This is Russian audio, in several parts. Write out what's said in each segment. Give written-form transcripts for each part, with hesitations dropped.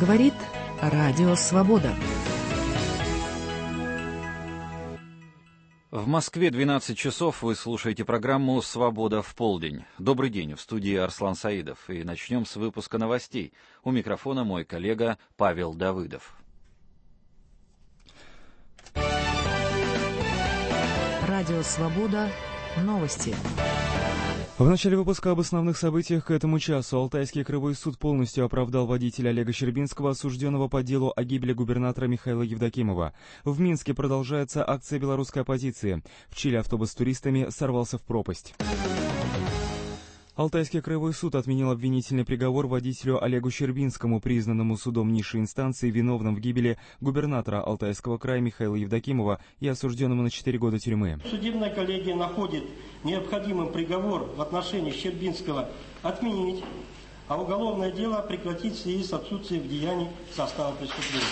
Говорит Радио Свобода. В Москве 12 часов, вы слушаете программу «Свобода в полдень». Добрый день, в студии Арслан Саидов. И начнем с выпуска новостей. У микрофона мой коллега Павел Давыдов. Радио Свобода. Новости. В начале выпуска об основных событиях к этому часу. Алтайский краевой суд полностью оправдал водителя Олега Щербинского, осужденного по делу о гибели губернатора Михаила Евдокимова. В Минске продолжается акция белорусской оппозиции. В Чили автобус с туристами сорвался в пропасть. Алтайский краевой суд отменил обвинительный приговор водителю Олегу Щербинскому, признанному судом низшей инстанции виновным в гибели губернатора Алтайского края Михаила Евдокимова и осужденному на 4 года тюрьмы. Судебная коллегия находит необходимым приговор в отношении Щербинского отменить, а уголовное дело прекратить в связи с отсутствием деяний состава преступления.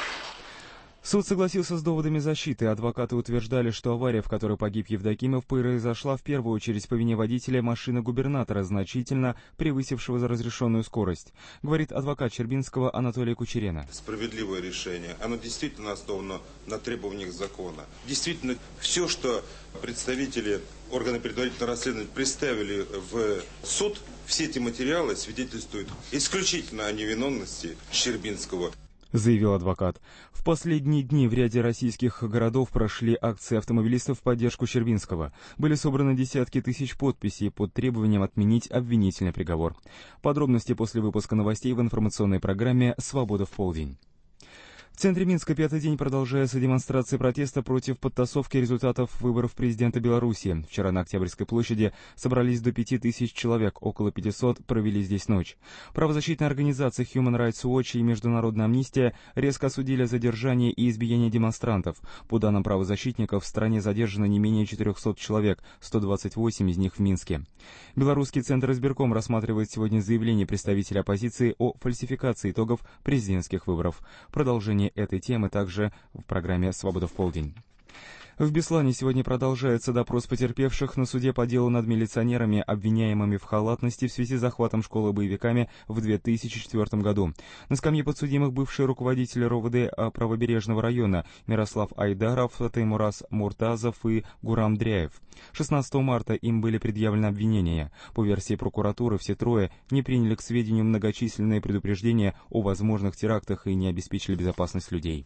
Суд согласился с доводами защиты. Адвокаты утверждали, что авария, в которой погиб Евдокимов, произошла в первую очередь по вине водителя машины губернатора, значительно превысившего разрешенную скорость. Говорит адвокат Щербинского Анатолий Кучерена. Справедливое решение. Оно действительно основано на требованиях закона. Действительно, все, что представители органы предварительного расследования представили в суд, все эти материалы свидетельствуют исключительно о невиновности Щербинского. Заявил адвокат. В последние дни в ряде российских городов прошли акции автомобилистов в поддержку Щербинского. Были собраны десятки тысяч подписей под требованием отменить обвинительный приговор. Подробности после выпуска новостей в информационной программе «Свобода в полдень». В центре Минска пятый день продолжается демонстрация протеста против подтасовки результатов выборов президента Беларуси. Вчера на Октябрьской площади собрались до 5000 человек, около 500 провели здесь ночь. Правозащитные организации Human Rights Watch и Международная амнистия резко осудили задержание и избиение демонстрантов. По данным правозащитников, в стране задержано не менее 400 человек, 128 из них в Минске. Белорусский центр избирком рассматривает сегодня заявление представителей оппозиции о фальсификации итогов президентских выборов. Продолжение этой темы также в программе «Свобода в полдень». В Беслане сегодня продолжается допрос потерпевших на суде по делу над милиционерами, обвиняемыми в халатности в связи с захватом школы боевиками в 2004 году. На скамье подсудимых бывший руководитель РОВД Правобережного района Мирослав Айдаров, Таймураз Муртазов и Гурам Дряев. 16 марта им были предъявлены обвинения. По версии прокуратуры, все трое не приняли к сведению многочисленные предупреждения о возможных терактах и не обеспечили безопасность людей.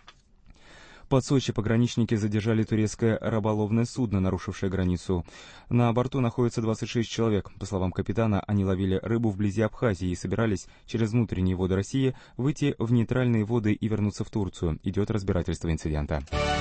Под Сочи пограничники задержали турецкое рыболовное судно, нарушившее границу. На борту находится 26 человек. По словам капитана, они ловили рыбу вблизи Абхазии и собирались через внутренние воды России выйти в нейтральные воды и вернуться в Турцию. Идет разбирательство инцидента.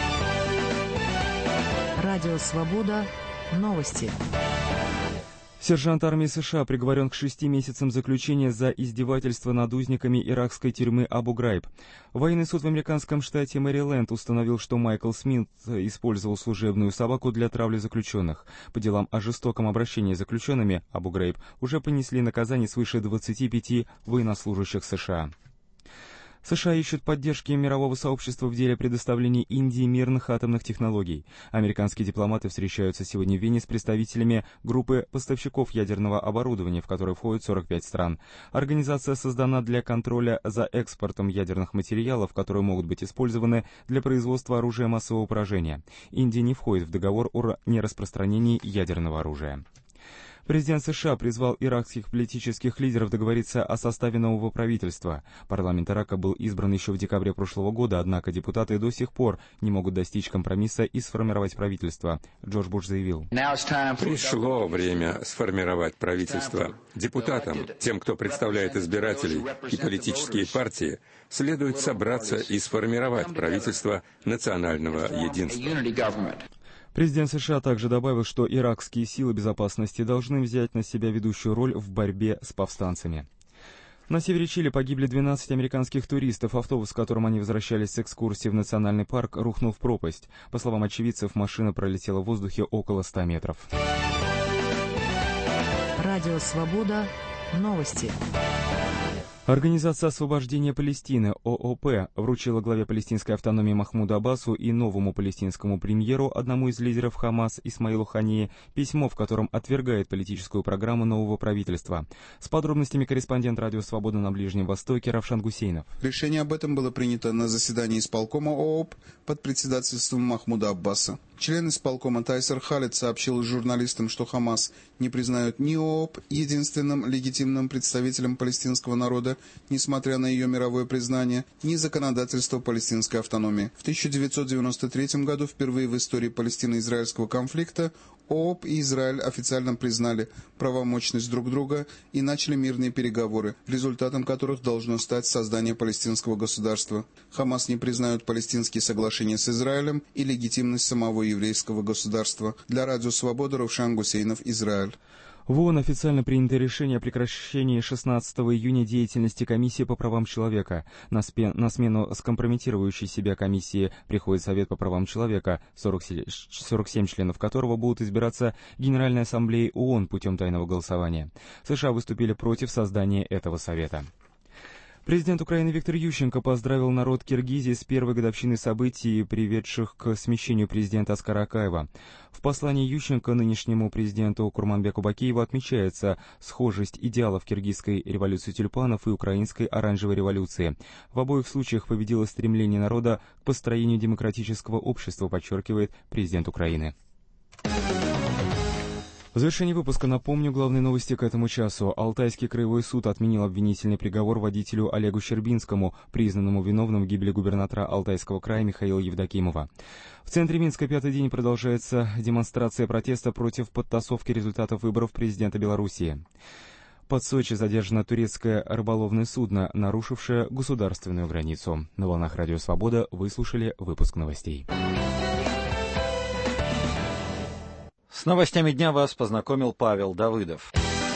Радио Свобода. Новости. Сержант армии США приговорен к 6 месяцам заключения за издевательство над узниками иракской тюрьмы Абу-Грайб. Военный суд в американском штате Мэриленд установил, что Майкл Смит использовал служебную собаку для травли заключенных. По делам о жестоком обращении с заключенными Абу-Грайб уже понесли наказание свыше 25 военнослужащих США. США ищут поддержки мирового сообщества в деле предоставления Индии мирных атомных технологий. Американские дипломаты встречаются сегодня в Вене с представителями группы поставщиков ядерного оборудования, в которой входят 45 стран. Организация создана для контроля за экспортом ядерных материалов, которые могут быть использованы для производства оружия массового поражения. Индия не входит в договор о нераспространении ядерного оружия. Президент США призвал иракских политических лидеров договориться о составе нового правительства. Парламент Ирака был избран еще в декабре прошлого года, однако депутаты до сих пор не могут достичь компромисса и сформировать правительство. Джордж Буш заявил: «Пришло время сформировать правительство. Депутатам, тем, кто представляет избирателей и политические партии, следует собраться и сформировать правительство национального единства». Президент США также добавил, что иракские силы безопасности должны взять на себя ведущую роль в борьбе с повстанцами. На севере Чили погибли 12 американских туристов. Автобус, с которым они возвращались с экскурсии в национальный парк, рухнул в пропасть. По словам очевидцев, машина пролетела в воздухе около 100 метров. Радио Свобода. Новости. Организация освобождения Палестины ООП вручила главе палестинской автономии Махмуду Аббасу и новому палестинскому премьеру, одному из лидеров Хамас Исмаилу Хании, письмо, в котором отвергает политическую программу нового правительства. С подробностями корреспондент Радио Свобода на Ближнем Востоке Равшан Гусейнов. Решение об этом было принято на заседании исполкома ООП под председательством Махмуда Аббаса. Член исполкома Тайсер Халид сообщил журналистам, что Хамас не признает ни ООП единственным легитимным представителем палестинского народа, несмотря на ее мировое признание, ни законодательство палестинской автономии. В 1993 году, впервые в истории палестино-израильского конфликта, ООП и Израиль официально признали правомощность друг друга и начали мирные переговоры, результатом которых должно стать создание палестинского государства. Хамас не признают палестинские соглашения с Израилем и легитимность самого еврейского государства. Для Радио Свобода Равшан Гусейнов, Израиль. В ООН официально принято решение о прекращении 16 июня деятельности Комиссии по правам человека. На смену скомпрометирующей себя комиссии приходит Совет по правам человека, 47 членов которого будут избираться Генеральной Ассамблеей ООН путем тайного голосования. США выступили против создания этого совета. Президент Украины Виктор Ющенко поздравил народ Киргизии с первой годовщиной событий, приведших к смещению президента Аскара Акаева. В послании Ющенко нынешнему президенту Курманбеку Бакиеву отмечается схожесть идеалов киргизской революции тюльпанов и украинской оранжевой революции. В обоих случаях победило стремление народа к построению демократического общества, подчеркивает президент Украины. В завершении выпуска напомню главные новости к этому часу. Алтайский краевой суд отменил обвинительный приговор водителю Олегу Щербинскому, признанному виновным в гибели губернатора Алтайского края Михаила Евдокимова. В центре Минска пятый день продолжается демонстрация протеста против подтасовки результатов выборов президента Белоруссии. Под Сочи задержано турецкое рыболовное судно, нарушившее государственную границу. На волнах Радио Свобода вы слушали выпуск новостей. С новостями дня вас познакомил Павел Давыдов.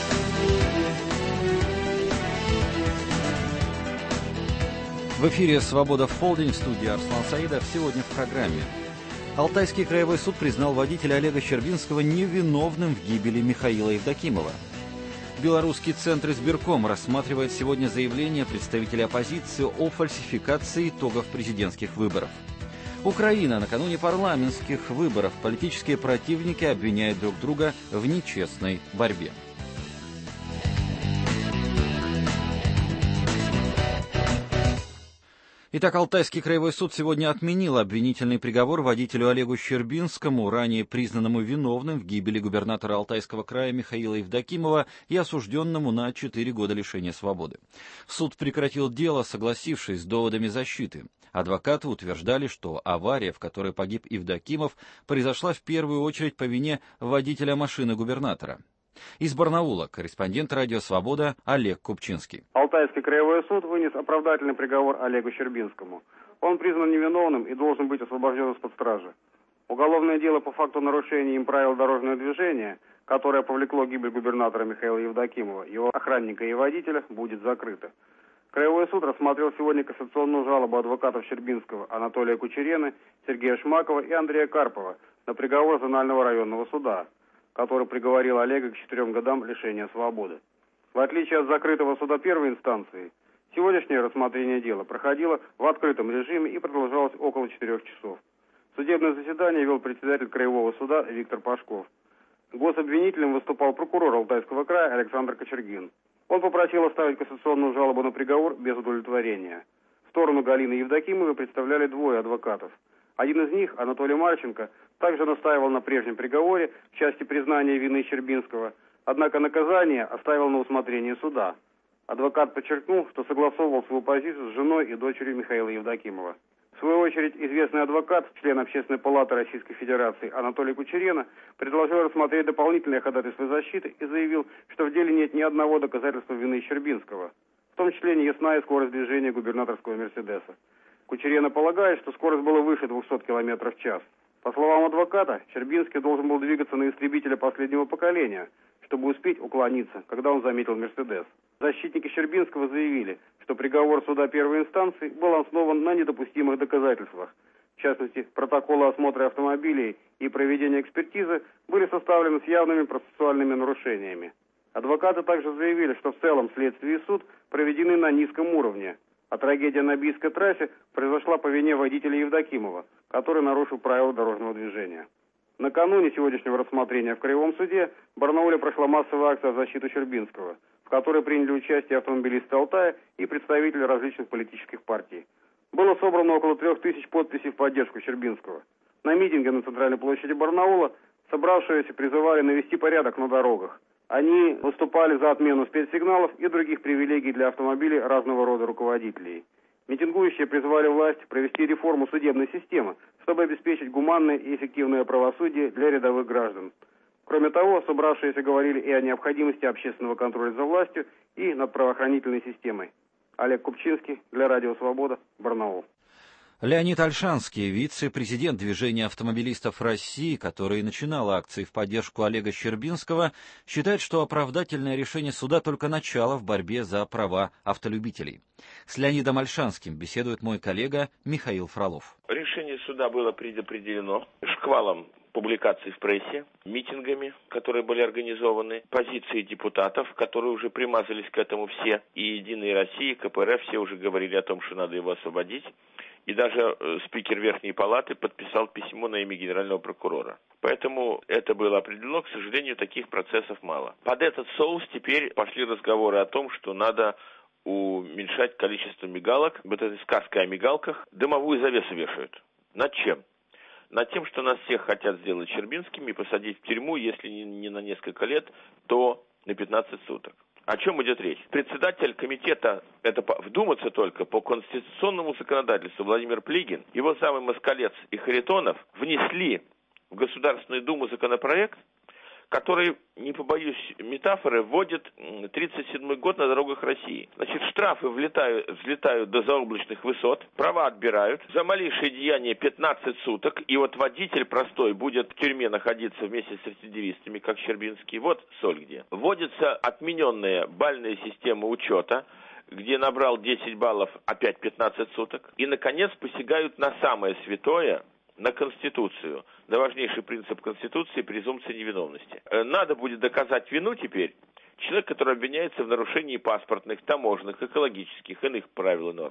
В эфире «Свобода в полдень», в студии Арслан Саидов. Сегодня в программе. Алтайский краевой суд признал водителя Олега Щербинского невиновным в гибели Михаила Евдокимова. Белорусский центр избирком рассматривает сегодня заявление представителей оппозиции о фальсификации итогов президентских выборов. Украина. Накануне парламентских выборов политические противники обвиняют друг друга в нечестной борьбе. Итак, Алтайский краевой суд сегодня отменил обвинительный приговор водителю Олегу Щербинскому, ранее признанному виновным в гибели губернатора Алтайского края Михаила Евдокимова и осужденному на 4 года лишения свободы. Суд прекратил дело, согласившись с доводами защиты. Адвокаты утверждали, что авария, в которой погиб Евдокимов, произошла в первую очередь по вине водителя машины губернатора. Из Барнаула корреспондент Радио Свобода Олег Купчинский. Алтайский краевой суд вынес оправдательный приговор Олегу Щербинскому. Он признан невиновным и должен быть освобожден из-под стражи. Уголовное дело по факту нарушения им правил дорожного движения, которое повлекло гибель губернатора Михаила Евдокимова, его охранника и водителя, будет закрыто. Краевой суд рассмотрел сегодня кассационную жалобу адвокатов Щербинского Анатолия Кучерены, Сергея Шмакова и Андрея Карпова на приговор Зонального районного суда, который приговорил Олега к 4 годам лишения свободы. В отличие от закрытого суда первой инстанции, сегодняшнее рассмотрение дела проходило в открытом режиме и продолжалось около 4 часов. Судебное заседание вел председатель краевого суда Виктор Пашков. Гособвинителем выступал прокурор Алтайского края Александр Кочергин. Он попросил оставить кассационную жалобу на приговор без удовлетворения. Сторону Галины Евдокимовой представляли 2 адвокатов. Один из них, Анатолий Марченко, также настаивал на прежнем приговоре в части признания вины Щербинского, однако наказание оставил на усмотрение суда. Адвокат подчеркнул, что согласовывал свою позицию с женой и дочерью Михаила Евдокимова. В свою очередь, известный адвокат, член Общественной палаты Российской Федерации Анатолий Кучерена, предложил рассмотреть дополнительное ходатайство защиты и заявил, что в деле нет ни одного доказательства вины Щербинского, в том числе неясная скорость движения губернаторского «Мерседеса». Кучерена полагает, что скорость была выше 200 км в час. По словам адвоката, Щербинский должен был двигаться на истребителя последнего поколения, чтобы успеть уклониться, когда он заметил «Мерседес». Защитники Щербинского заявили, что приговор суда первой инстанции был основан на недопустимых доказательствах. В частности, протоколы осмотра автомобилей и проведения экспертизы были составлены с явными процессуальными нарушениями. Адвокаты также заявили, что в целом следствие и суд проведены на низком уровне, а трагедия на Бийской трассе произошла по вине водителя Евдокимова, который нарушил правила дорожного движения. Накануне сегодняшнего рассмотрения в Краевом суде в Барнауле прошла массовая акция в защиту Щербинского, в которой приняли участие автомобилисты Алтая и представители различных политических партий. Было собрано около 3000 подписей в поддержку Щербинского. На митинге на центральной площади Барнаула собравшиеся призывали навести порядок на дорогах. Они выступали за отмену спецсигналов и других привилегий для автомобилей разного рода руководителей. Митингующие призвали власть провести реформу судебной системы, чтобы обеспечить гуманное и эффективное правосудие для рядовых граждан. Кроме того, собравшиеся говорили и о необходимости общественного контроля за властью и над правоохранительной системой. Олег Купчинский для Радио Свобода, Барнаул. Леонид Ольшанский, вице-президент Движения автомобилистов России, который начинал акции в поддержку Олега Щербинского, считает, что оправдательное решение суда только начало в борьбе за права автолюбителей. С Леонидом Ольшанским беседует мой коллега Михаил Фролов. Решение суда было предопределено шквалом публикаций в прессе, митингами, которые были организованы, позиции депутатов, которые уже примазались к этому все, и «Единая Россия», и КПРФ, все уже говорили о том, что надо его освободить. И даже спикер Верхней Палаты подписал письмо на имя генерального прокурора. Поэтому это было определено. К сожалению, таких процессов мало. Под этот соус теперь пошли разговоры о том, что надо уменьшать количество мигалок. Вот этой сказкой о мигалках дымовую завесу вешают. Над чем? Над тем, что нас всех хотят сделать Щербинскими и посадить в тюрьму, если не на несколько лет, то на 15 суток. О чем идет речь? Председатель комитета, это вдуматься только, по конституционному законодательству Владимир Плигин, его самый Москалец и Харитонов внесли в Государственную Думу законопроект, который, не побоюсь метафоры, вводит 37-й год на дорогах России. Значит, штрафы взлетают до заоблачных высот, права отбирают, за малейшее деяние 15 суток, и вот водитель простой будет в тюрьме находиться вместе с рецидивистами, как Щербинский. Вот соль где. Вводится отмененная бальная система учета, где набрал 10 баллов, опять 15 суток. И, наконец, посягают на самое святое, на Конституцию, на важнейший принцип Конституции — презумпция невиновности. Надо будет доказать вину теперь человек, который обвиняется в нарушении паспортных, таможенных, экологических, иных правил и норм.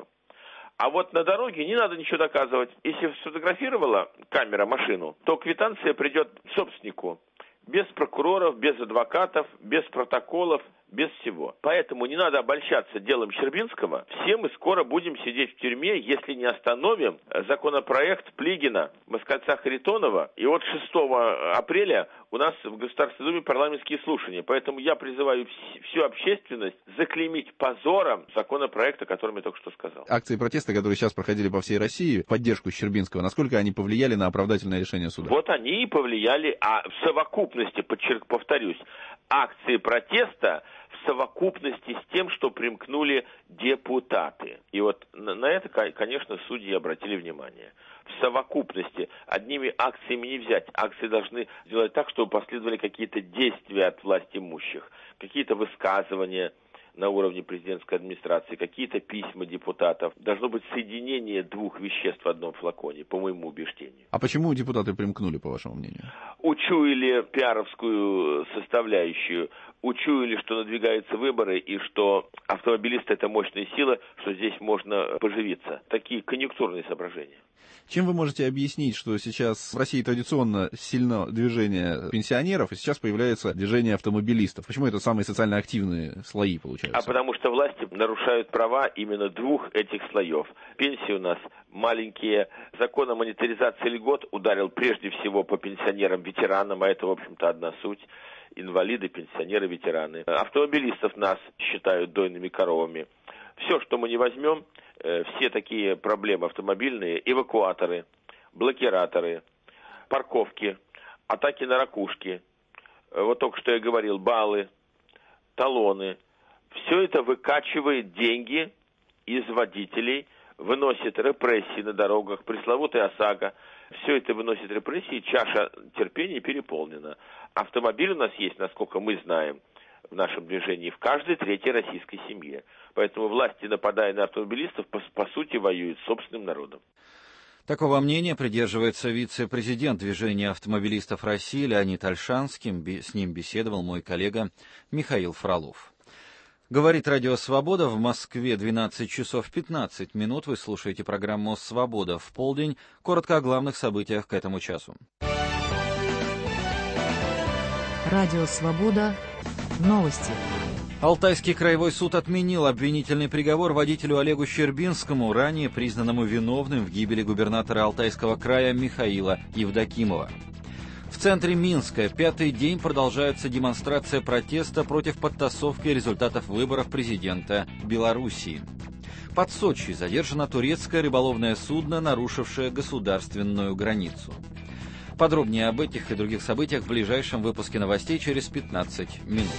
А вот на дороге не надо ничего доказывать. Если сфотографировала камера машину, то квитанция придет собственнику. Без прокуроров, без адвокатов, без протоколов, без всего. Поэтому не надо обольщаться делом Щербинского. Все мы скоро будем сидеть в тюрьме, если не остановим законопроект Плигина, Москальца, Харитонова. И вот 6 апреля у нас в Государственной Думе парламентские слушания. Поэтому я призываю всю общественность заклеймить позором законопроект, о котором я только что сказал. Акции протеста, которые сейчас проходили по всей России в поддержку Щербинского, насколько они повлияли на оправдательное решение суда? Вот они и повлияли, а в совокупности, повторюсь, акции протеста в совокупности с тем, что примкнули депутаты. И вот на это, конечно, судьи обратили внимание. В совокупности одними акциями не взять. Акции должны сделать так, чтобы последовали какие-то действия от власть имущих, какие-то высказывания на уровне президентской администрации, какие-то письма депутатов. Должно быть соединение двух веществ в одном флаконе, по моему убеждению. А почему депутаты примкнули, по вашему мнению? Учуяли пиаровскую составляющую, учуяли, что надвигаются выборы и что автомобилисты — это мощная сила, что здесь можно поживиться. Такие конъюнктурные соображения. Чем вы можете объяснить, что сейчас в России традиционно сильно движение пенсионеров, и сейчас появляется движение автомобилистов? Почему это самые социально активные слои, получаются? А потому что власти нарушают права именно двух этих слоев. Пенсии у нас маленькие. Закон о монетаризации льгот ударил прежде всего по пенсионерам-ветеранам, а это, в общем-то, одна суть. Инвалиды, пенсионеры, ветераны. Автомобилистов нас считают дойными коровами. Все, что мы не возьмем, все такие проблемы автомобильные, эвакуаторы, блокираторы, парковки, атаки на ракушки, вот только что я говорил, баллы, талоны, все это выкачивает деньги из водителей, выносит репрессии на дорогах, пресловутая ОСАГО, все это выносит репрессии, чаша терпения переполнена. Автомобиль у нас есть, насколько мы знаем, в нашем движении в каждой третьей российской семье. Поэтому власти, нападая на автомобилистов, по сути воюют с собственным народом. Такого мнения придерживается вице-президент Движения автомобилистов России Леонид Ольшанский. С ним беседовал мой коллега Михаил Фролов. Говорит Радио Свобода, в Москве 12 часов 15 минут. Вы слушаете программу «Свобода в полдень». Коротко о главных событиях к этому часу. Радио Свобода. Новости. Алтайский краевой суд отменил обвинительный приговор водителю Олегу Щербинскому, ранее признанному виновным в гибели губернатора Алтайского края Михаила Евдокимова. В центре Минска пятый день продолжается демонстрация протеста против подтасовки результатов выборов президента Белоруссии. Под Сочи задержано турецкое рыболовное судно, нарушившее государственную границу. Подробнее об этих и других событиях в ближайшем выпуске новостей через 15 минут.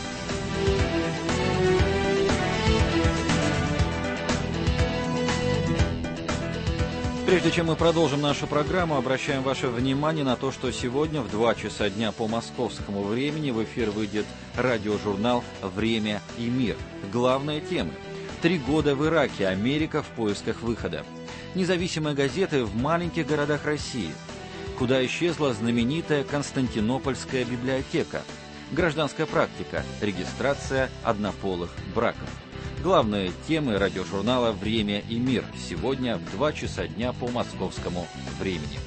Прежде чем мы продолжим нашу программу, обращаем ваше внимание на то, что сегодня в 2 часа дня по московскому времени в эфир выйдет радиожурнал «Время и мир». Главные темы. 3 года в Ираке, Америка в поисках выхода. Независимые газеты в маленьких городах России. Куда исчезла знаменитая Константинопольская библиотека. Гражданская практика, регистрация однополых браков. Главные темы радиожурнала «Время и мир» сегодня в 2 часа дня по московскому времени.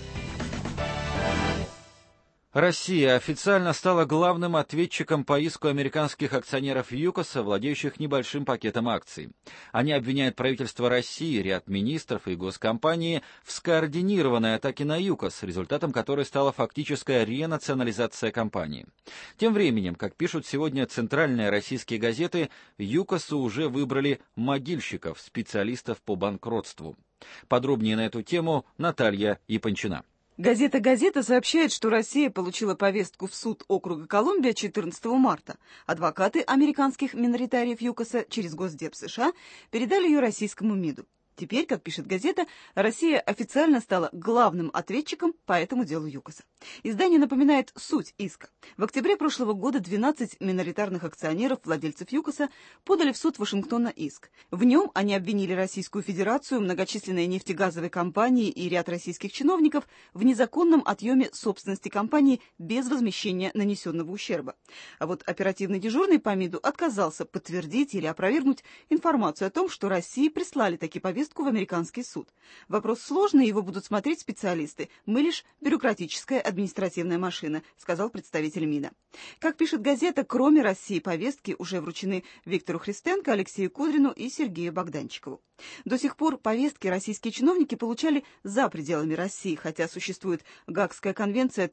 Россия официально стала главным ответчиком по иску американских акционеров ЮКОСа, владеющих небольшим пакетом акций. Они обвиняют правительство России, ряд министров и госкомпании в скоординированной атаке на ЮКОС, результатом которой стала фактическая ренационализация компании. Тем временем, как пишут сегодня центральные российские газеты, ЮКОСу уже выбрали могильщиков, специалистов по банкротству. Подробнее на эту тему Наталья Япончина. Газета «Газета» сообщает, что Россия получила повестку в суд округа Колумбия 14 марта. Адвокаты американских миноритариев ЮКОСа через Госдеп США передали ее российскому МИДу. Теперь, как пишет газета, Россия официально стала главным ответчиком по этому делу ЮКОСа. Издание напоминает суть иска. В октябре прошлого года 12 миноритарных акционеров, владельцев ЮКОСа, подали в суд Вашингтона иск. В нем они обвинили Российскую Федерацию, многочисленные нефтегазовые компании и ряд российских чиновников в незаконном отъеме собственности компании без возмещения нанесенного ущерба. А вот оперативный дежурный по МИДу отказался подтвердить или опровергнуть информацию о том, что России прислали такие повестки в американский суд. Вопрос сложный, его будут смотреть специалисты. Мы лишь бюрократическая административная машина, сказал представитель МИДа. Как пишет газета, кроме России повестки уже вручены Виктору Христенко, Алексею Кудрину и Сергею Богданчикову. До сих пор повестки российские чиновники получали за пределами России, хотя существует Гаагская конвенция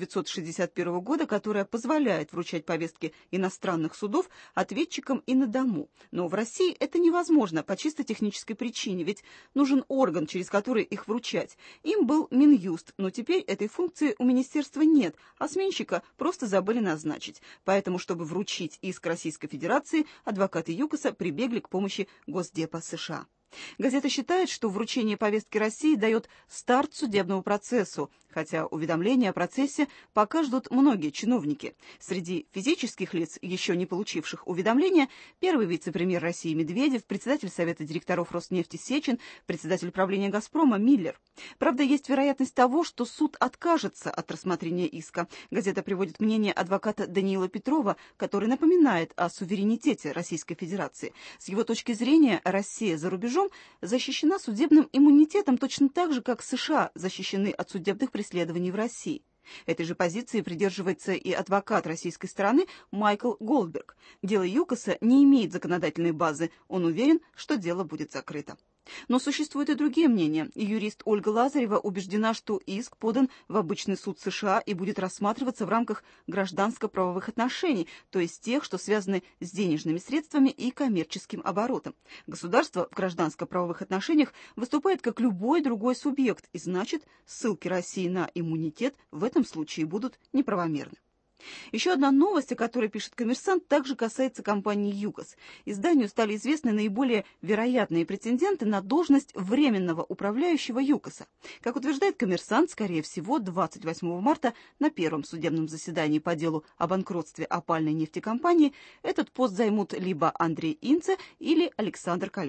1961 года, которая позволяет вручать повестки иностранных судов ответчикам и на дому. Но в России это невозможно по чисто технической причине, ведь нужен орган, через который их вручать. Им был Минюст, но теперь этой функции у министерства нет, а сменщика просто забыли назначить. Поэтому, чтобы вручить иск Российской Федерации, адвокаты ЮКОСа прибегли к помощи Госдепа США. Газета считает, что вручение повестки России дает старт судебному процессу, хотя уведомления о процессе пока ждут многие чиновники. Среди физических лиц, еще не получивших уведомления, первый вице-премьер России Медведев, председатель Совета директоров Роснефти Сечин, председатель правления «Газпрома» Миллер. Правда, есть вероятность того, что суд откажется от рассмотрения иска. Газета приводит мнение адвоката Даниила Петрова, который напоминает о суверенитете Российской Федерации. С его точки зрения, Россия за рубежом защищена судебным иммунитетом точно так же, как США защищены от судебных преследований в России. Этой же позиции придерживается и адвокат российской стороны Майкл Голдберг. Дело ЮКОСа не имеет законодательной базы. Он уверен, что дело будет закрыто. Но существуют и другие мнения. Юрист Ольга Лазарева убеждена, что иск подан в обычный суд США и будет рассматриваться в рамках гражданско-правовых отношений, то есть тех, что связаны с денежными средствами и коммерческим оборотом. Государство в гражданско-правовых отношениях выступает как любой другой субъект, и значит, ссылки России на иммунитет в этом случае будут неправомерны. Еще одна новость, о которой пишет «Коммерсант», также касается компании «ЮКОС». Изданию стали известны наиболее вероятные претенденты на должность временного управляющего ЮКОСа. Как утверждает «Коммерсант», скорее всего, 28 марта на первом судебном заседании по делу о банкротстве опальной нефтекомпании этот пост займут либо Андрей Инце или Александр Колесников.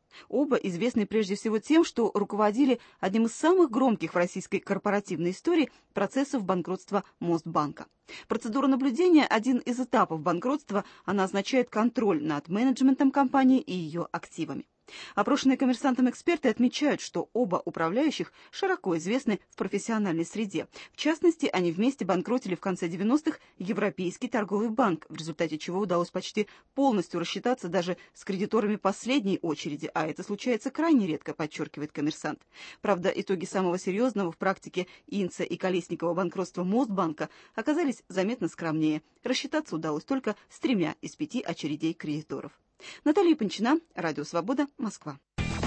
Оба известны прежде всего тем, что руководили одним из самых громких в российской корпоративной истории процессов банкротства Мосбанка. Процедура наблюдения – один из этапов банкротства, она означает контроль над менеджментом компании и ее активами. Опрошенные «Коммерсантом» эксперты отмечают, что оба управляющих широко известны в профессиональной среде. В частности, они вместе банкротили в конце 90-х Европейский торговый банк, в результате чего удалось почти полностью рассчитаться даже с кредиторами последней очереди, а это случается крайне редко, подчеркивает «Коммерсант». Правда, итоги самого серьезного в практике Инца и Колесникова банкротства Мосбанка оказались заметно скромнее. Рассчитаться удалось только с 3 из 5 очередей кредиторов. Наталья Панчина, Радио Свобода, Москва.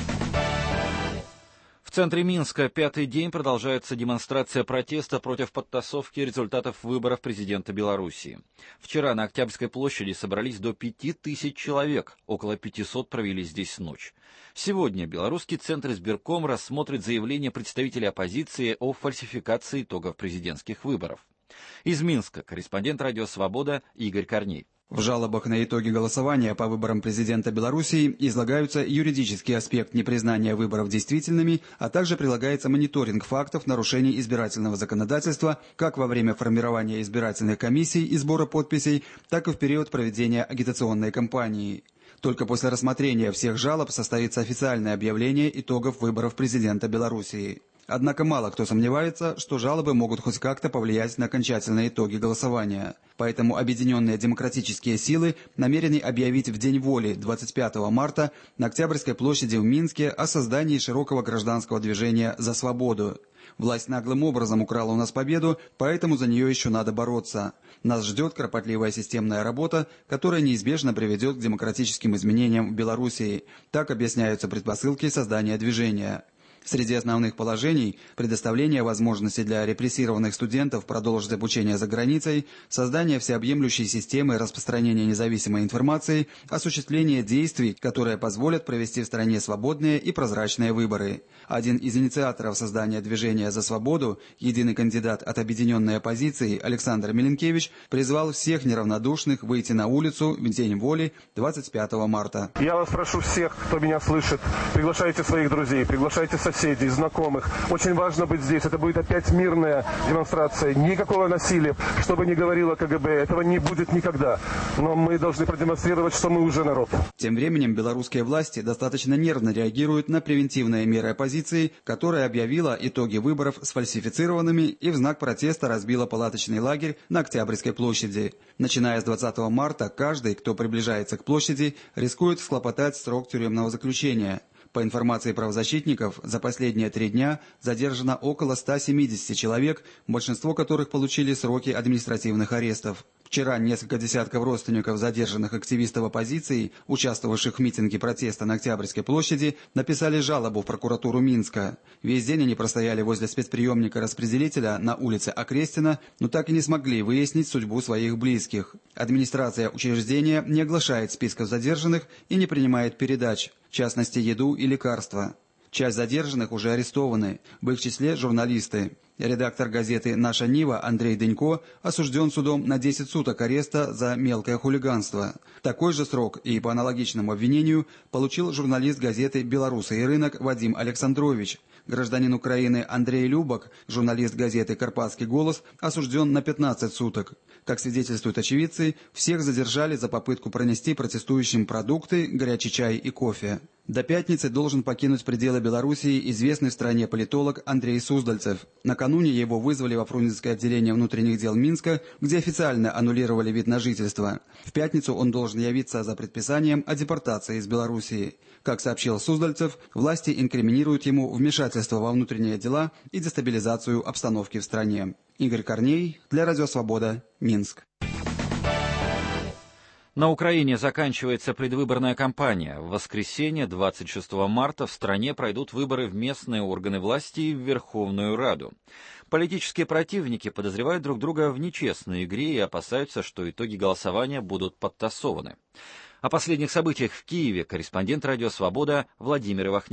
В центре Минска 5-й день продолжается демонстрация протеста против подтасовки результатов выборов президента Белоруссии. Вчера на Октябрьской площади собрались до 5000 человек, около 500 провели здесь ночь. Сегодня Белорусский центр избирком рассмотрит заявление представителей оппозиции о фальсификации итогов президентских выборов. Из Минска корреспондент Радио Свобода Игорь Корней. В жалобах на итоги голосования по выборам президента Белоруссии излагаются юридический аспект непризнания выборов действительными, а также прилагается мониторинг фактов нарушений избирательного законодательства как во время формирования избирательных комиссий и сбора подписей, так и в период проведения агитационной кампании. Только после рассмотрения всех жалоб состоится официальное объявление итогов выборов президента Белоруссии. Однако мало кто сомневается, что жалобы могут хоть как-то повлиять на окончательные итоги голосования. Поэтому объединенные демократические силы намерены объявить в День воли 25 марта на Октябрьской площади в Минске о создании широкого гражданского движения «За свободу». Власть наглым образом украла у нас победу, поэтому за нее еще надо бороться. Нас ждет кропотливая системная работа, которая неизбежно приведет к демократическим изменениям в Белоруссии. Так объясняются предпосылки создания движения. Среди основных положений – предоставление возможности для репрессированных студентов продолжить обучение за границей, создание всеобъемлющей системы распространения независимой информации, осуществление действий, которые позволят провести в стране свободные и прозрачные выборы. Один из инициаторов создания движения «За свободу», единый кандидат от объединенной оппозиции Александр Миленкевич, призвал всех неравнодушных выйти на улицу в День воли 25 марта. Я вас прошу всех, кто меня слышит, приглашайте своих друзей, приглашайте соседей, знакомых. Очень важно быть здесь. Это будет опять мирная демонстрация. Никакого насилия. Что бы ни говорило КГБ, этого не будет никогда. Но мы должны продемонстрировать, что мы уже народ. Тем временем белорусские власти достаточно нервно реагируют на превентивные меры оппозиции, которая объявила итоги выборов сфальсифицированными и в знак протеста разбила палаточный лагерь на Октябрьской площади. Начиная с 20 марта, каждый, кто приближается к площади, рискует схлопотать срок тюремного заключения. По информации правозащитников, за последние 3 дня задержано около 170 человек, большинство которых получили сроки административных арестов. Вчера несколько десятков родственников задержанных активистов оппозиции, участвовавших в митинге протеста на Октябрьской площади, написали жалобу в прокуратуру Минска. Весь день они простояли возле спецприемника-распределителя на улице Окрестина, но так и не смогли выяснить судьбу своих близких. Администрация учреждения не оглашает списков задержанных и не принимает передач, в частности еду и лекарства. Часть задержанных уже арестованы, в их числе журналисты. Редактор газеты «Наша Нива» Андрей Денько осужден судом на 10 суток ареста за мелкое хулиганство. Такой же срок и по аналогичному обвинению получил журналист газеты «Беларусь и рынок» Вадим Александрович. Гражданин Украины Андрей Любак, журналист газеты «Карпатский голос», осужден на 15 суток. Как свидетельствуют очевидцы, всех задержали за попытку пронести протестующим продукты, горячий чай и кофе. До пятницы должен покинуть пределы Белоруссии известный в стране политолог Андрей Суздальцев. Накануне его вызвали во Фрунзенское отделение внутренних дел Минска, где официально аннулировали вид на жительство. В пятницу он должен явиться за предписанием о депортации из Белоруссии. Как сообщил Суздальцев, власти инкриминируют ему вмешательство во внутренние дела и дестабилизацию обстановки в стране. Игорь Корней для Радио Свобода, Минск. На Украине заканчивается предвыборная кампания. В воскресенье, 26 марта, в стране пройдут выборы в местные органы власти и в Верховную Раду. Политические противники подозревают друг друга в нечестной игре и опасаются, что итоги голосования будут подтасованы. О последних событиях в Киеве корреспондент Радио Свобода Владимир Ивахненко.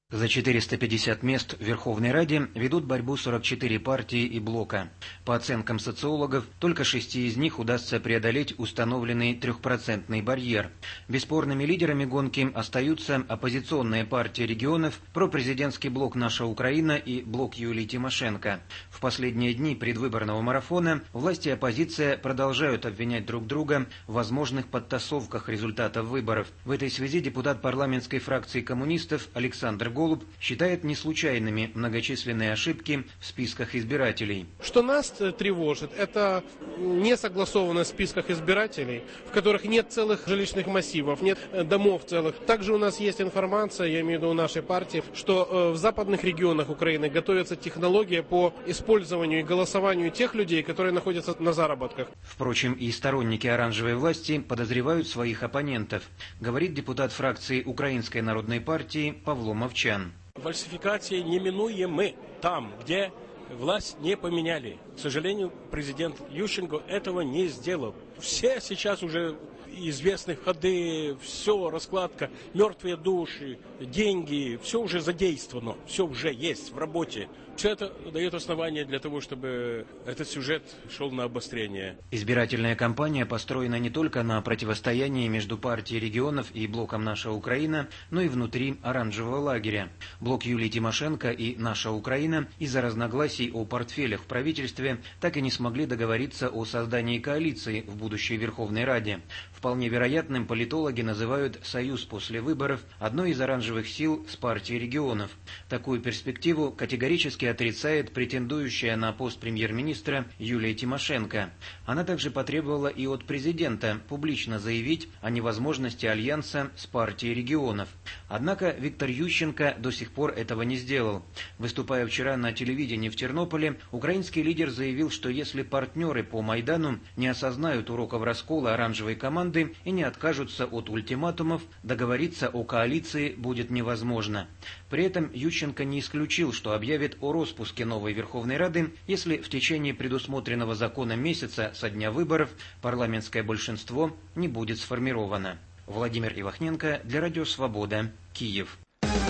За 450 мест в Верховной Раде ведут борьбу 44 партии и блока. По оценкам социологов, только 6 из них удастся преодолеть установленный 3% барьер. Бесспорными лидерами гонки остаются оппозиционная партия регионов, пропрезидентский блок «Наша Украина» и блок Юлии Тимошенко. В последние дни предвыборного марафона власти и оппозиция продолжают обвинять друг друга в возможных подтасовках результатов выборов. В этой связи депутат парламентской фракции коммунистов Александр Голуб считает неслучайными многочисленные ошибки в списках избирателей. Что нас тревожит, это несогласованность в списках избирателей, в которых нет целых жилищных массивов, нет домов целых. Также у нас есть информация, я имею в виду у нашей партии, что в западных регионах Украины готовится технология по использованию и голосованию тех людей, которые находятся на заработках. Впрочем, и сторонники оранжевой власти подозревают своих оппонентов, говорит депутат фракции Украинской народной партии Павло Мовчан. Фальсификации неминуемы там, где власть не поменяли. К сожалению, президент Ющенко этого не сделал. Все сейчас уже известны ходы, все, раскладка, мертвые души, деньги, все уже задействовано, все уже есть в работе. Все это дает основание для того, чтобы этот сюжет шел на обострение. Избирательная кампания построена не только на противостоянии между партией регионов и блоком «Наша Украина», но и внутри оранжевого лагеря. Блок Юлии Тимошенко и «Наша Украина» из-за разногласий о портфелях в правительстве так и не смогли договориться о создании коалиции в будущей Верховной Раде. Вполне вероятным политологи называют союз после выборов одной из оранжевых сил с партией регионов. Такую перспективу категорически отрицает претендующая на пост премьер-министра Юлия Тимошенко. Она также потребовала и от президента публично заявить о невозможности альянса с партией регионов. Однако Виктор Ющенко до сих пор этого не сделал. Выступая вчера на телевидении в Тернополе, украинский лидер заявил, что если партнеры по Майдану не осознают уроков раскола оранжевой команды и не откажутся от ультиматумов, договориться о коалиции будет невозможно. При этом Ющенко не исключил, что объявит о распуске новой Верховной Рады, если в течение предусмотренного законом месяца со дня выборов парламентское большинство не будет сформировано. Владимир Ивахненко для Радио Свобода, Киев.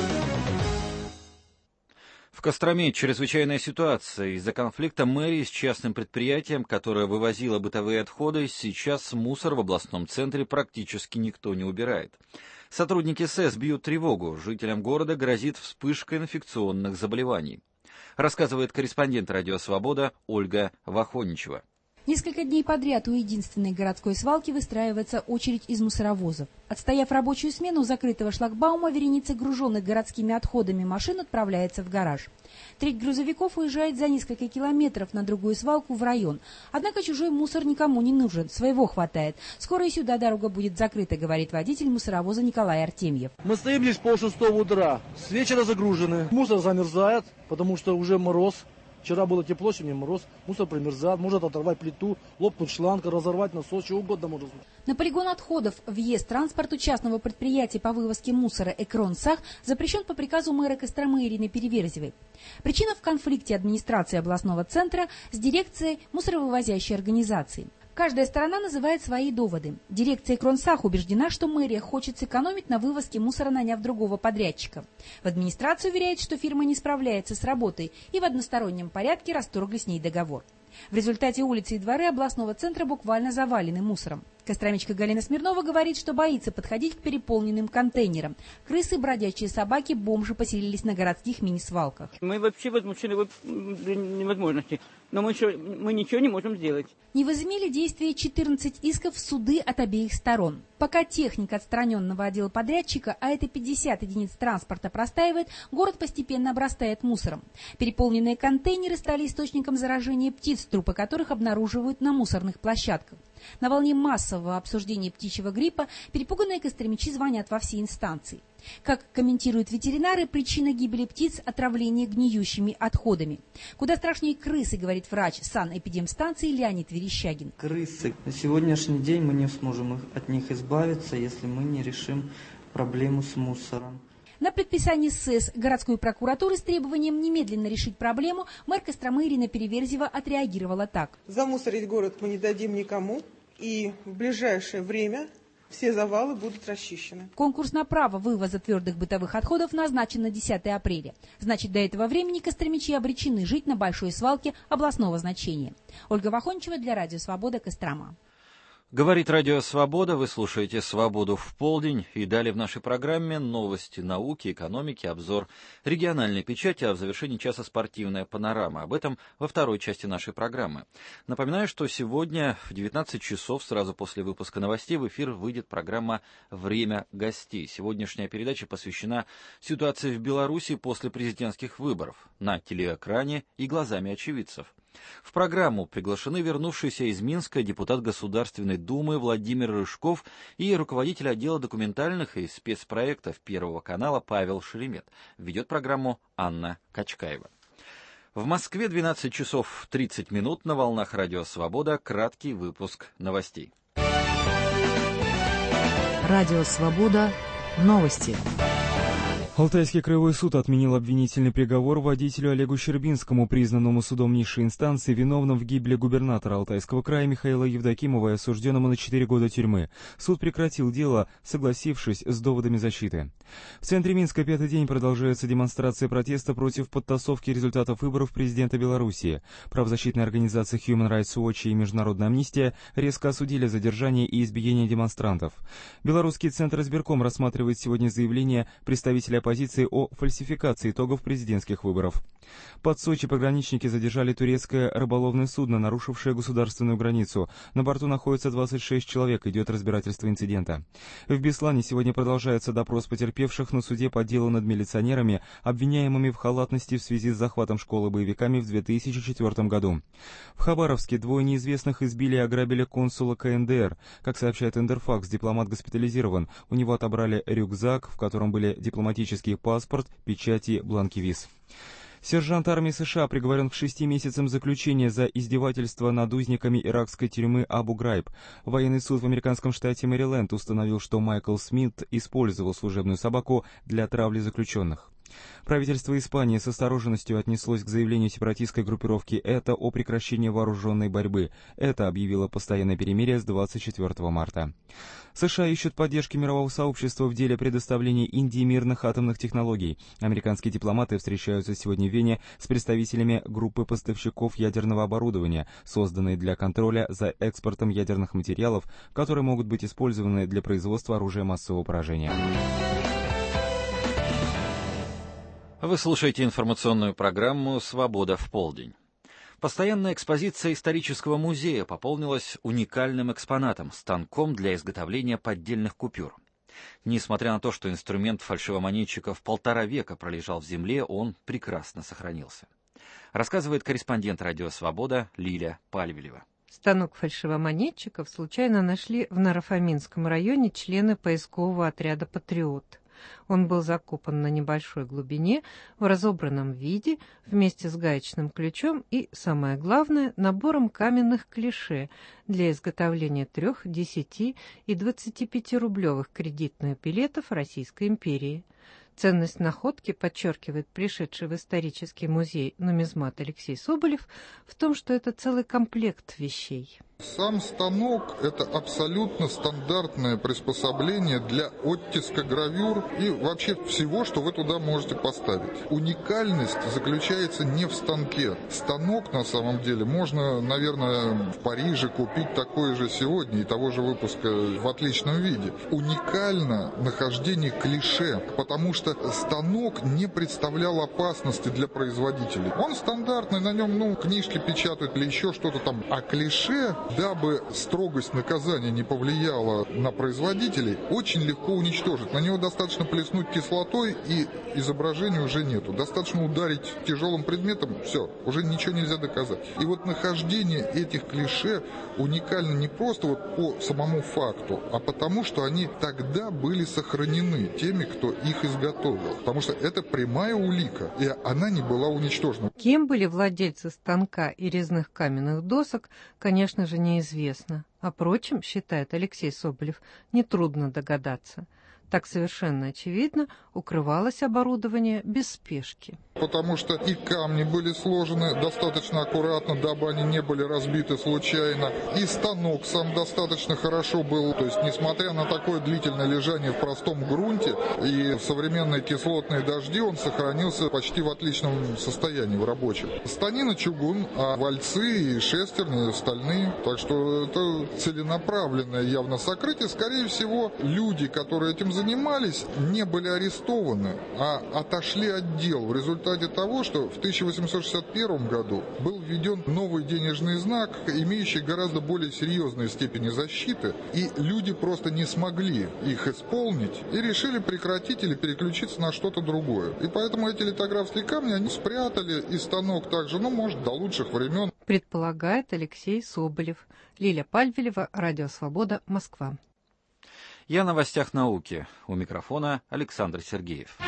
В Костроме чрезвычайная ситуация. Из-за конфликта мэрии с частным предприятием, которое вывозило бытовые отходы, сейчас мусор в областном центре практически никто не убирает. Сотрудники СЭС бьют тревогу. Жителям города грозит вспышка инфекционных заболеваний. Рассказывает корреспондент «Радио Свобода» Ольга Вахоничева. Несколько дней подряд у единственной городской свалки выстраивается очередь из мусоровозов. Отстояв рабочую смену у закрытого шлагбаума, вереница груженных городскими отходами машин отправляется в гараж. Треть грузовиков уезжает за несколько километров на другую свалку в район. Однако чужой мусор никому не нужен, своего хватает. Скоро и сюда дорога будет закрыта, говорит водитель мусоровоза Николай Артемьев. Мы стоим здесь 5:30 утра, с вечера загружены. Мусор замерзает, потому что уже мороз. Вчера было тепло, сегодня мороз, мусор примерзает, может оторвать плиту, лопнуть шланг, разорвать насос, что угодно может. На полигон отходов въезд транспорту частного предприятия по вывозке мусора «Экронсах» запрещен по приказу мэра Костромы Ирины Переверзевой. Причина в конфликте администрации областного центра с дирекцией мусоровывозящей организации. Каждая сторона называет свои доводы. Дирекция «Экронсах» убеждена, что мэрия хочет сэкономить на вывозке мусора, наняв другого подрядчика. В администрации уверяет, что фирма не справляется с работой и в одностороннем порядке расторгли с ней договор. В результате улицы и дворы областного центра буквально завалены мусором. Костромичка Галина Смирнова говорит, что боится подходить к переполненным контейнерам. Крысы, бродячие собаки, бомжи поселились на городских мини-свалках. Мы вообще возмущены невозможности, но мы ничего не можем сделать. Не возымели действия 14 исков в суды от обеих сторон. Пока техника отстраненного отдела подрядчика, а это 50 единиц транспорта, простаивает, город постепенно обрастает мусором. Переполненные контейнеры стали источником заражения птиц, трупы которых обнаруживают на мусорных площадках. На волне массового обсуждения птичьего гриппа перепуганные костромичи звонят во все инстанции. Как комментируют ветеринары, причина гибели птиц – отравление гниющими отходами. Куда страшнее крысы, говорит врач санэпидемстанции Леонид Верещагин. Крысы. На сегодняшний день мы не сможем от них избавиться, если мы не решим проблему с мусором. На предписание СЭС городской прокуратуры с требованием немедленно решить проблему мэр Костромы Ирина Переверзева отреагировала так. Замусорить город мы не дадим никому, и в ближайшее время все завалы будут расчищены. Конкурс на право вывоза твердых бытовых отходов назначен на 10 апреля. Значит, до этого времени костромичи обречены жить на большой свалке областного значения. Ольга Вахончева для Радио Свобода, Кострома. Говорит Радио Свобода, вы слушаете «Свободу в полдень», и далее в нашей программе новости науки, экономики, обзор региональной печати, а в завершении часа спортивная панорама. Об этом во второй части нашей программы. Напоминаю, что сегодня в 19 часов, сразу после выпуска новостей, в эфир выйдет программа «Время гостей». Сегодняшняя передача посвящена ситуации в Беларуси после президентских выборов на телеэкране и глазами очевидцев. В программу приглашены вернувшийся из Минска депутат Государственной Думы Владимир Рыжков и руководитель отдела документальных и спецпроектов Первого канала Павел Шеремет. Ведет программу Анна Качкаева. В Москве 12 часов 30 минут на волнах Радио Свобода. Краткий выпуск новостей. Радио Свобода. Новости. Алтайский краевой суд отменил обвинительный приговор водителю Олегу Щербинскому, признанному судом низшей инстанции виновным в гибели губернатора Алтайского края Михаила Евдокимова и осужденному на 4 года тюрьмы. Суд прекратил дело, согласившись с доводами защиты. В центре Минска 5-й день продолжается демонстрация протеста против подтасовки результатов выборов президента Белоруссии. Правозащитные организации Human Rights Watch и Международная амнистия резко осудили задержание и избиение демонстрантов. Белорусский центр избирком рассматривает сегодня заявление представителя оппозиции о фальсификации итогов президентских выборов. Под Сочи пограничники задержали турецкое рыболовное судно, нарушившее государственную границу. На борту находится 26 человек, идет разбирательство инцидента. В Беслане сегодня продолжается допрос потерпевших на суде по делу над милиционерами, обвиняемыми в халатности в связи с захватом школы боевиками в 2004 году. В Хабаровске двое неизвестных избили и ограбили консула КНДР. Как сообщает Интерфакс, дипломат госпитализирован. У него отобрали рюкзак, в котором были дипломатический паспорт, печати, бланки виз. Сержант армии США приговорен к 6 месяцам заключения за издевательство над узниками иракской тюрьмы Абу-Грайб. Военный суд в американском штате Мэриленд установил, что Майкл Смит использовал служебную собаку для травли заключенных. Правительство Испании с осторожностью отнеслось к заявлению сепаратистской группировки ЭТА о прекращении вооруженной борьбы. ЭТА объявила постоянное перемирие с 24 марта. США ищут поддержки мирового сообщества в деле предоставления Индии мирных атомных технологий. Американские дипломаты встречаются сегодня в Вене с представителями группы поставщиков ядерного оборудования, созданной для контроля за экспортом ядерных материалов, которые могут быть использованы для производства оружия массового поражения. Вы слушаете информационную программу «Свобода в полдень». Постоянная экспозиция исторического музея пополнилась уникальным экспонатом – станком для изготовления поддельных купюр. Несмотря на то, что инструмент фальшивомонетчиков 1,5 века пролежал в земле, он прекрасно сохранился. Рассказывает корреспондент «Радио Свобода» Лиля Пальвелева. Станок фальшивомонетчиков случайно нашли в Нарафаминском районе члены поискового отряда «Патриот». Он был закопан на небольшой глубине, в разобранном виде, вместе с гаечным ключом и, самое главное, набором каменных клише для изготовления 3, 10 и 25-рублевых кредитных билетов Российской империи. Ценность находки, подчеркивает пришедший в исторический музей нумизмат Алексей Соболев, в том, что это целый комплект вещей. Сам станок – это абсолютно стандартное приспособление для оттиска гравюр и вообще всего, что вы туда можете поставить. Уникальность заключается не в станке. Станок, на самом деле, можно, наверное, в Париже купить такой же сегодня и того же выпуска в отличном виде. Уникально нахождение клише, потому что станок не представлял опасности для производителей. Он стандартный, на нем, книжки печатают или еще что-то там. А клише, дабы строгость наказания не повлияла на производителей, очень легко уничтожить. На него достаточно плеснуть кислотой, и изображения уже нету. Достаточно ударить тяжелым предметом, все, уже ничего нельзя доказать. И вот нахождение этих клише уникально не просто по самому факту, а потому, что они тогда были сохранены теми, кто их изготовил. Потому что это прямая улика, и она не была уничтожена. Кем были владельцы станка и резных каменных досок, конечно же, неизвестно. А впрочем, считает Алексей Соболев, нетрудно догадаться. Так совершенно очевидно укрывалось оборудование без спешки. потому что и камни были сложены достаточно аккуратно, дабы они не были разбиты случайно, и станок сам достаточно хорошо был, то есть несмотря на такое длительное лежание в простом грунте и современные кислотные дожди, он сохранился почти в отличном состоянии, в рабочем. Станина чугун, а вальцы и шестерни стальные, так что это целенаправленное явно сокрытие. Скорее всего, люди, которые этим занимались, не были арестованы, а отошли от дел в результате того, что в 1861 году был введен новый денежный знак, имеющий гораздо более серьезные степени защиты, и люди просто не смогли их исполнить и решили прекратить или переключиться на что-то другое. И поэтому эти литографские камни они спрятали, и станок также, может, до лучших времен. Предполагает Алексей Соболев. Лиля Пальвелева, Радио Свобода, Москва. Я о новостях науки. У микрофона Александр Сергеев.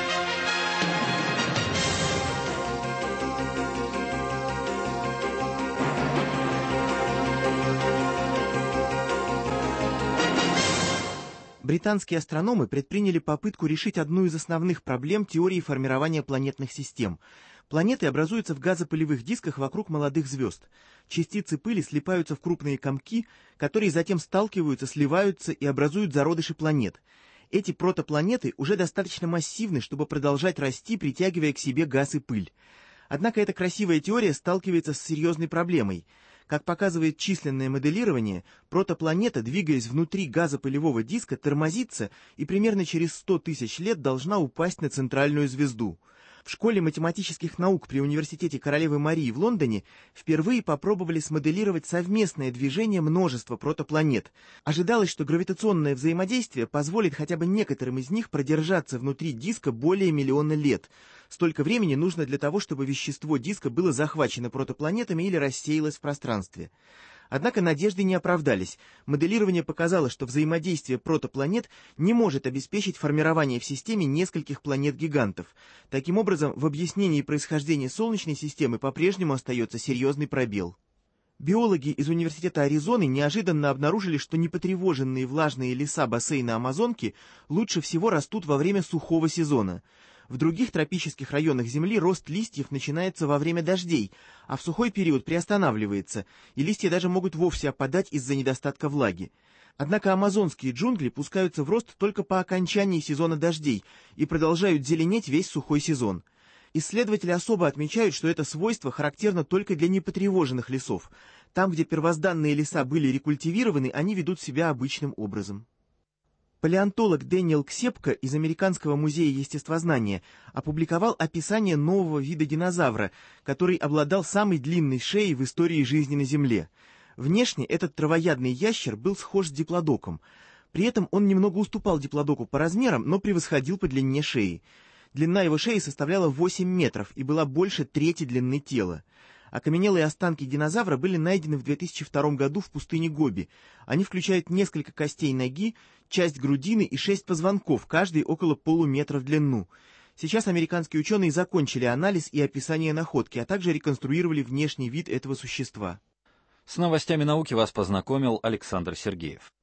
Британские астрономы предприняли попытку решить одну из основных проблем теории формирования планетных систем. Планеты образуются в газопылевых дисках вокруг молодых звезд. Частицы пыли слипаются в крупные комки, которые затем сталкиваются, сливаются и образуют зародыши планет. Эти протопланеты уже достаточно массивны, чтобы продолжать расти, притягивая к себе газ и пыль. Однако эта красивая теория сталкивается с серьезной проблемой. Как показывает численное моделирование, протопланета, двигаясь внутри газопылевого диска, тормозится и примерно через 100 тысяч лет должна упасть на центральную звезду. В школе математических наук при Университете Королевы Марии в Лондоне впервые попробовали смоделировать совместное движение множества протопланет. Ожидалось, что гравитационное взаимодействие позволит хотя бы некоторым из них продержаться внутри диска более миллиона лет. Столько времени нужно для того, чтобы вещество диска было захвачено протопланетами или рассеялось в пространстве. Однако надежды не оправдались. Моделирование показало, что взаимодействие протопланет не может обеспечить формирование в системе нескольких планет-гигантов. Таким образом, в объяснении происхождения Солнечной системы по-прежнему остается серьезный пробел. Биологи из Университета Аризоны неожиданно обнаружили, что непотревоженные влажные леса бассейна Амазонки лучше всего растут во время сухого сезона. В других тропических районах Земли рост листьев начинается во время дождей, а в сухой период приостанавливается, и листья даже могут вовсе опадать из-за недостатка влаги. Однако амазонские джунгли пускаются в рост только по окончании сезона дождей и продолжают зеленеть весь сухой сезон. Исследователи особо отмечают, что это свойство характерно только для непотревоженных лесов. Там, где первозданные леса были рекультивированы, они ведут себя обычным образом. Палеонтолог Дэниел Ксепка из Американского музея естествознания опубликовал описание нового вида динозавра, который обладал самой длинной шеей в истории жизни на Земле. Внешне этот травоядный ящер был схож с диплодоком. При этом он немного уступал диплодоку по размерам, но превосходил по длине шеи. Длина его шеи составляла 8 метров и была больше трети длины тела. Окаменелые останки динозавра были найдены в 2002 году в пустыне Гоби. Они включают несколько костей ноги, часть грудины и 6 позвонков, каждый около полуметра в длину. Сейчас американские ученые закончили анализ и описание находки, а также реконструировали внешний вид этого существа. С новостями науки вас познакомил Александр Сергеев.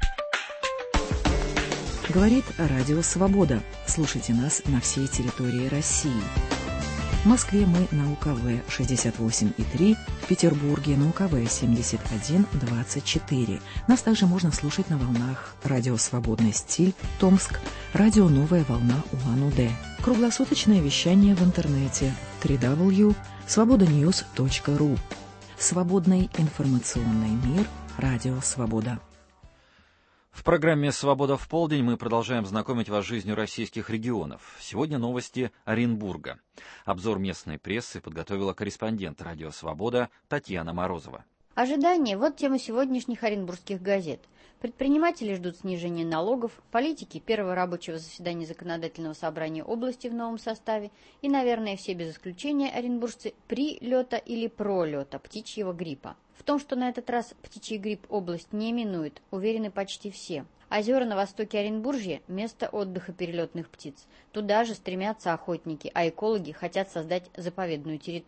Говорит Радио Свобода. Слушайте нас на всей территории России. В Москве мы на УКВ 68,3, в Петербурге на УКВ 71,24. Нас также можно слушать на волнах Радио Свободный стиль, Томск, Радио Новая волна Улан-Удэ. Круглосуточное вещание в интернете www.svobodanews.ru. Свободный информационный мир. Радио Свобода. В программе «Свобода в полдень» мы продолжаем знакомить вас с жизнью российских регионов. Сегодня новости Оренбурга. Обзор местной прессы подготовила корреспондент «Радио Свобода» Татьяна Морозова. Ожидания – вот тема сегодняшних оренбургских газет. Предприниматели ждут снижения налогов, политики – первого рабочего заседания законодательного собрания области в новом составе и, наверное, все без исключения оренбуржцы прилета или пролета птичьего гриппа. В том, что на этот раз птичий грипп область не минует, уверены почти все. Озера на востоке Оренбуржья – место отдыха перелетных птиц. Туда же стремятся охотники, а экологи хотят создать заповедную территорию.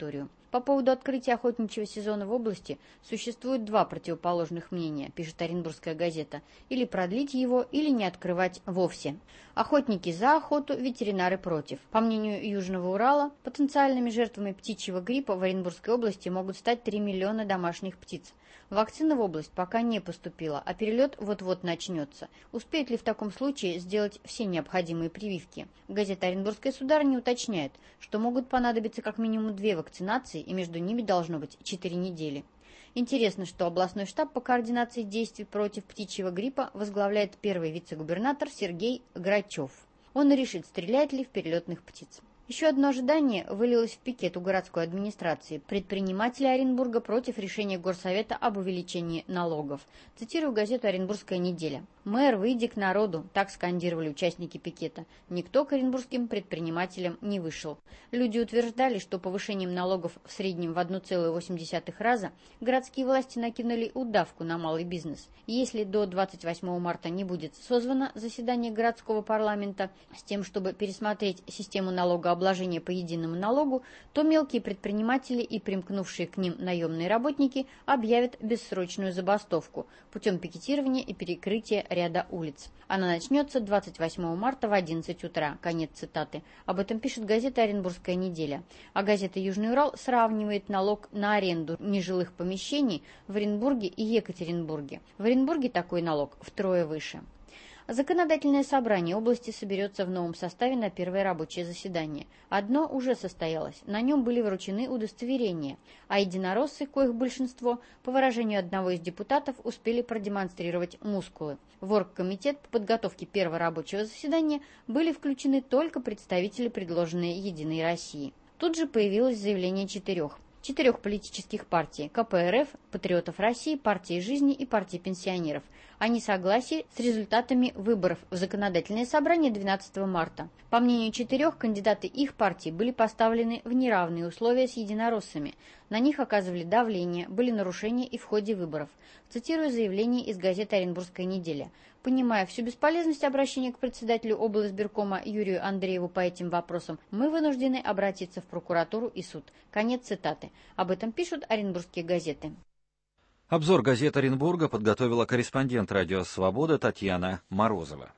По поводу открытия охотничьего сезона в области существует два противоположных мнения, пишет Оренбургская газета, или продлить его, или не открывать вовсе. Охотники за охоту, ветеринары против. По мнению Южного Урала, потенциальными жертвами птичьего гриппа в Оренбургской области могут стать 3 миллиона домашних птиц. Вакцина в область пока не поступила, а перелет вот-вот начнется. Успеют ли в таком случае сделать все необходимые прививки? Газета «Оренбургская сударыня» уточняет, что могут понадобиться как минимум 2 вакцинации, и между ними должно быть 4 недели. Интересно, что областной штаб по координации действий против птичьего гриппа возглавляет первый вице-губернатор Сергей Грачев. Он и решит, стрелять ли в перелетных птиц. Еще одно ожидание вылилось в пикет у городской администрации. Предприниматели Оренбурга против решения Горсовета об увеличении налогов. Цитирую газету «Оренбургская неделя». «Мэр, выйди к народу», – так скандировали участники пикета. Никто к оренбургским предпринимателям не вышел. Люди утверждали, что повышением налогов в среднем в 1,8 раза городские власти накинули удавку на малый бизнес. Если до 28 марта не будет созвано заседание городского парламента с тем, чтобы пересмотреть систему налогообложения по единому налогу, то мелкие предприниматели и примкнувшие к ним наемные работники объявят бессрочную забастовку путем пикетирования и перекрытия ряда улиц. Она начнется 28 марта в 11 утра. Конец цитаты. Об этом пишет газета «Оренбургская неделя». А газета «Южный Урал» сравнивает налог на аренду нежилых помещений в Оренбурге и Екатеринбурге. В Оренбурге такой налог втрое выше. Законодательное собрание области соберется в новом составе на первое рабочее заседание. Одно уже состоялось, на нем были вручены удостоверения, а единороссы, коих большинство, по выражению одного из депутатов, успели продемонстрировать мускулы. В оргкомитет по подготовке первого рабочего заседания были включены только представители, предложенные «Единой России». Тут же появилось заявление четырех политических партий – КПРФ, Патриотов России, Партии Жизни и Партии Пенсионеров о несогласии с результатами выборов в Законодательное собрание 12 марта. По мнению 4 кандидаты их партий были поставлены в неравные условия с единороссами. На них оказывали давление, были нарушения и в ходе выборов. Цитирую заявление из газеты «Оренбургская неделя». Понимая всю бесполезность обращения к председателю облсбиркома Юрию Андрееву по этим вопросам, мы вынуждены обратиться в прокуратуру и суд. Конец цитаты. Об этом пишут оренбургские газеты. Обзор газет Оренбурга подготовила корреспондент «Радио Свобода» Татьяна Морозова.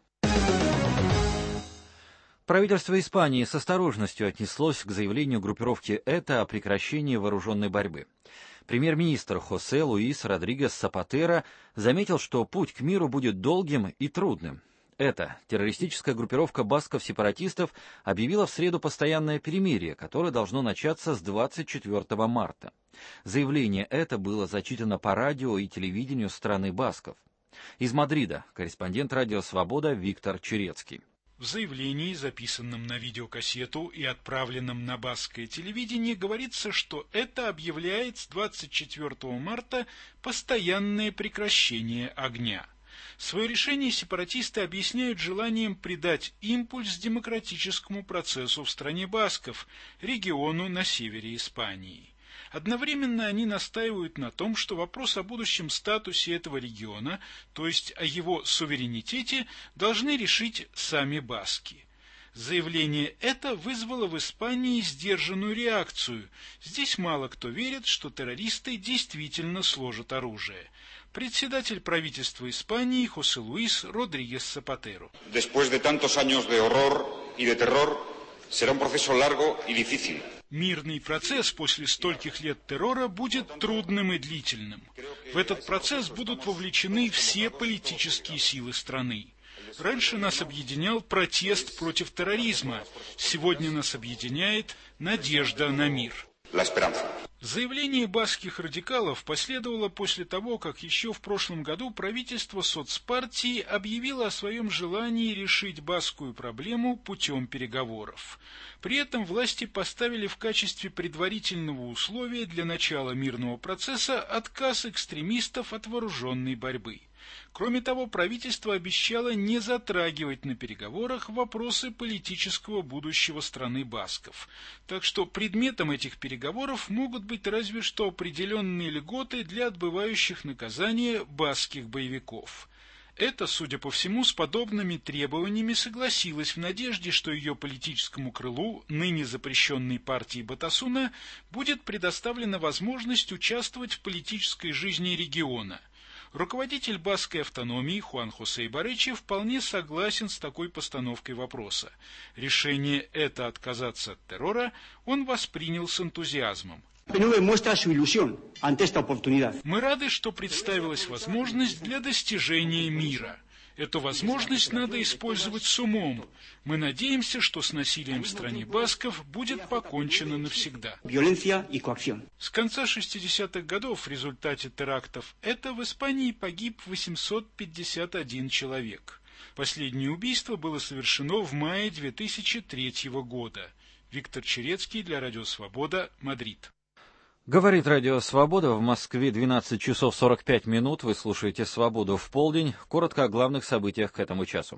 Правительство Испании с осторожностью отнеслось к заявлению группировки ЭТА о прекращении вооруженной борьбы. Премьер-министр Хосе Луис Родригес Сапатера заметил, что путь к миру будет долгим и трудным. ЭТА, террористическая группировка басков-сепаратистов, объявила в среду постоянное перемирие, которое должно начаться с 24 марта. Заявление это было зачитано по радио и телевидению страны басков. Из Мадрида корреспондент «Радио Свобода» Виктор Черецкий. В заявлении, записанном на видеокассету и отправленном на баскское телевидение, говорится, что это объявляет с 24 марта постоянное прекращение огня. Свое решение сепаратисты объясняют желанием придать импульс демократическому процессу в стране басков, региону на севере Испании. Одновременно они настаивают на том, что вопрос о будущем статусе этого региона, то есть о его суверенитете, должны решить сами баски. Заявление это вызвало в Испании сдержанную реакцию. Здесь мало кто верит, что террористы действительно сложат оружие. Председатель правительства Испании Хосе Луис Родригес Сапатеро. Después de tantos años de horror y de terror, será un proceso largo y difícil. Мирный процесс после стольких лет террора будет трудным и длительным. В этот процесс будут вовлечены все политические силы страны. Раньше нас объединял протест против терроризма. Сегодня нас объединяет надежда на мир. Заявление баскских радикалов последовало после того, как еще в прошлом году правительство соцпартии объявило о своем желании решить баскскую проблему путем переговоров. При этом власти поставили в качестве предварительного условия для начала мирного процесса отказ экстремистов от вооруженной борьбы. Кроме того, правительство обещало не затрагивать на переговорах вопросы политического будущего страны басков. Так что предметом этих переговоров могут быть разве что определенные льготы для отбывающих наказание баскских боевиков. Это, судя по всему, с подобными требованиями согласилась в надежде, что ее политическому крылу, ныне запрещенной партии Батасуна, будет предоставлена возможность участвовать в политической жизни региона. Руководитель баскской автономии Хуан Хосе Барычи вполне согласен с такой постановкой вопроса. Решение это отказаться от террора он воспринял с энтузиазмом. Мы рады, что представилась возможность для достижения мира. Эту возможность надо использовать с умом. Мы надеемся, что с насилием в стране басков будет покончено навсегда. С конца 60-х годов в результате терактов в Испании погиб 851 человек. Последнее убийство было совершено в мае 2003 года. Виктор Черецкий для Радио Свобода, Мадрид. Говорит Радио Свобода, в Москве 12 часов 45 минут. Вы слушаете «Свободу в полдень». Коротко о главных событиях к этому часу.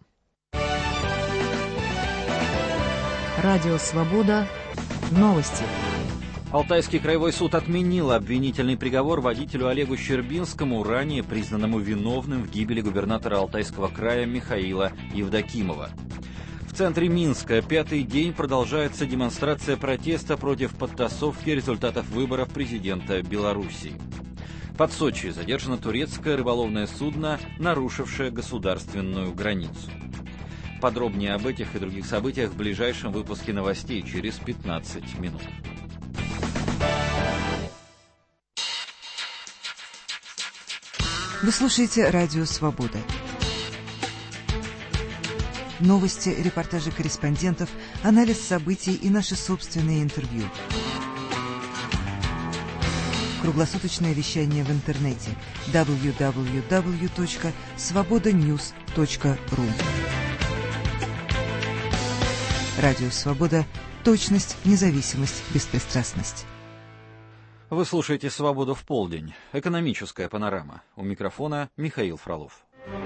Радио Свобода. Новости. Алтайский краевой суд отменил обвинительный приговор водителю Олегу Щербинскому, ранее признанному виновным в гибели губернатора Алтайского края Михаила Евдокимова. В центре Минска пятый день продолжается демонстрация протеста против подтасовки результатов выборов президента Белоруссии. Под Сочи задержано турецкое рыболовное судно, нарушившее государственную границу. Подробнее об этих и других событиях в ближайшем выпуске новостей через 15 минут. Вы слушаете Радио Свобода. Новости, репортажи корреспондентов, анализ событий и наши собственные интервью. Круглосуточное вещание в интернете www.svobodanews.ru. Радио Свобода. Точность, независимость, беспристрастность. Вы слушаете «Свободу в полдень». Экономическая панорама. У микрофона Михаил Фролов.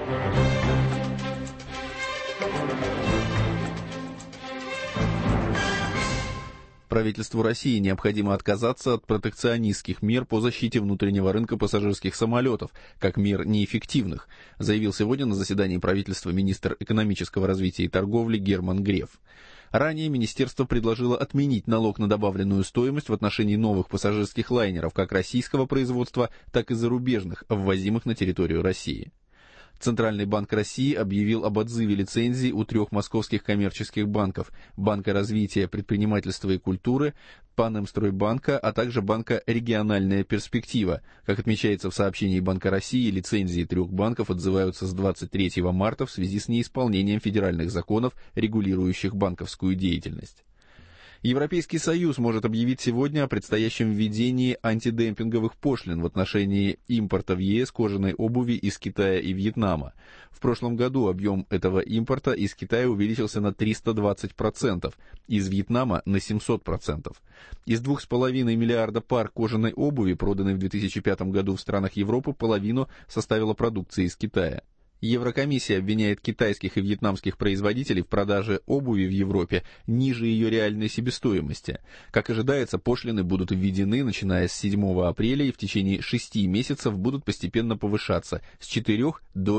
Правительству России необходимо отказаться от протекционистских мер по защите внутреннего рынка пассажирских самолетов, как мер неэффективных, заявил сегодня на заседании правительства министр экономического развития и торговли Герман Греф. Ранее министерство предложило отменить налог на добавленную стоимость в отношении новых пассажирских лайнеров как российского производства, так и зарубежных, ввозимых на территорию России. Центральный банк России объявил об отзыве лицензий у 3 московских коммерческих банков – Банка развития предпринимательства и культуры, Панэмстройбанка, а также Банка «Региональная перспектива». Как отмечается в сообщении Банка России, лицензии 3 банков отзываются с 23 марта в связи с неисполнением федеральных законов, регулирующих банковскую деятельность. Европейский Союз может объявить сегодня о предстоящем введении антидемпинговых пошлин в отношении импорта в ЕС кожаной обуви из Китая и Вьетнама. В прошлом году объем этого импорта из Китая увеличился на 320%, из Вьетнама на 700%. Из 2,5 миллиарда пар кожаной обуви, проданной в 2005 году в странах Европы, половину составила продукция из Китая. Еврокомиссия обвиняет китайских и вьетнамских производителей в продаже обуви в Европе ниже ее реальной себестоимости. Как ожидается, пошлины будут введены, начиная с 7 апреля и в течение 6 месяцев будут постепенно повышаться с 4 до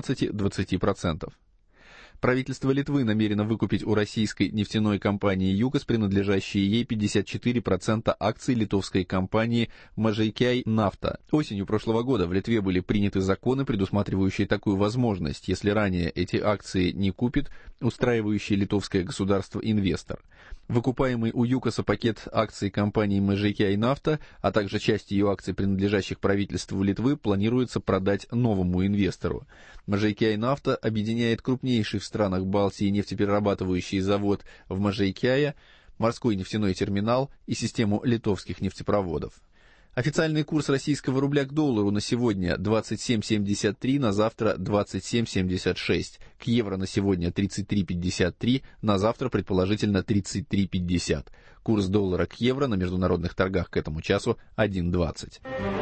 17-20%. Правительство Литвы намерено выкупить у российской нефтяной компании «ЮКОС» принадлежащие ей 54% акций литовской компании «Mažeikiai Nafta». Осенью прошлого года в Литве были приняты законы, предусматривающие такую возможность, если ранее эти акции не купит устраивающий литовское государство инвестор. Выкупаемый у ЮКОСа пакет акций компании «Mažeikiai Nafta», а также часть ее акций, принадлежащих правительству Литвы, планируется продать новому инвестору. «Mažeikiai Nafta» объединяет крупнейший в странах Балтии нефтеперерабатывающий завод в Mažeikiai, морской нефтяной терминал и систему литовских нефтепроводов. Официальный курс российского рубля к доллару на сегодня 27.73, на завтра 27.76. К евро на сегодня 33.53, на завтра предположительно 33.50. Курс доллара к евро на международных торгах к этому часу 1.20.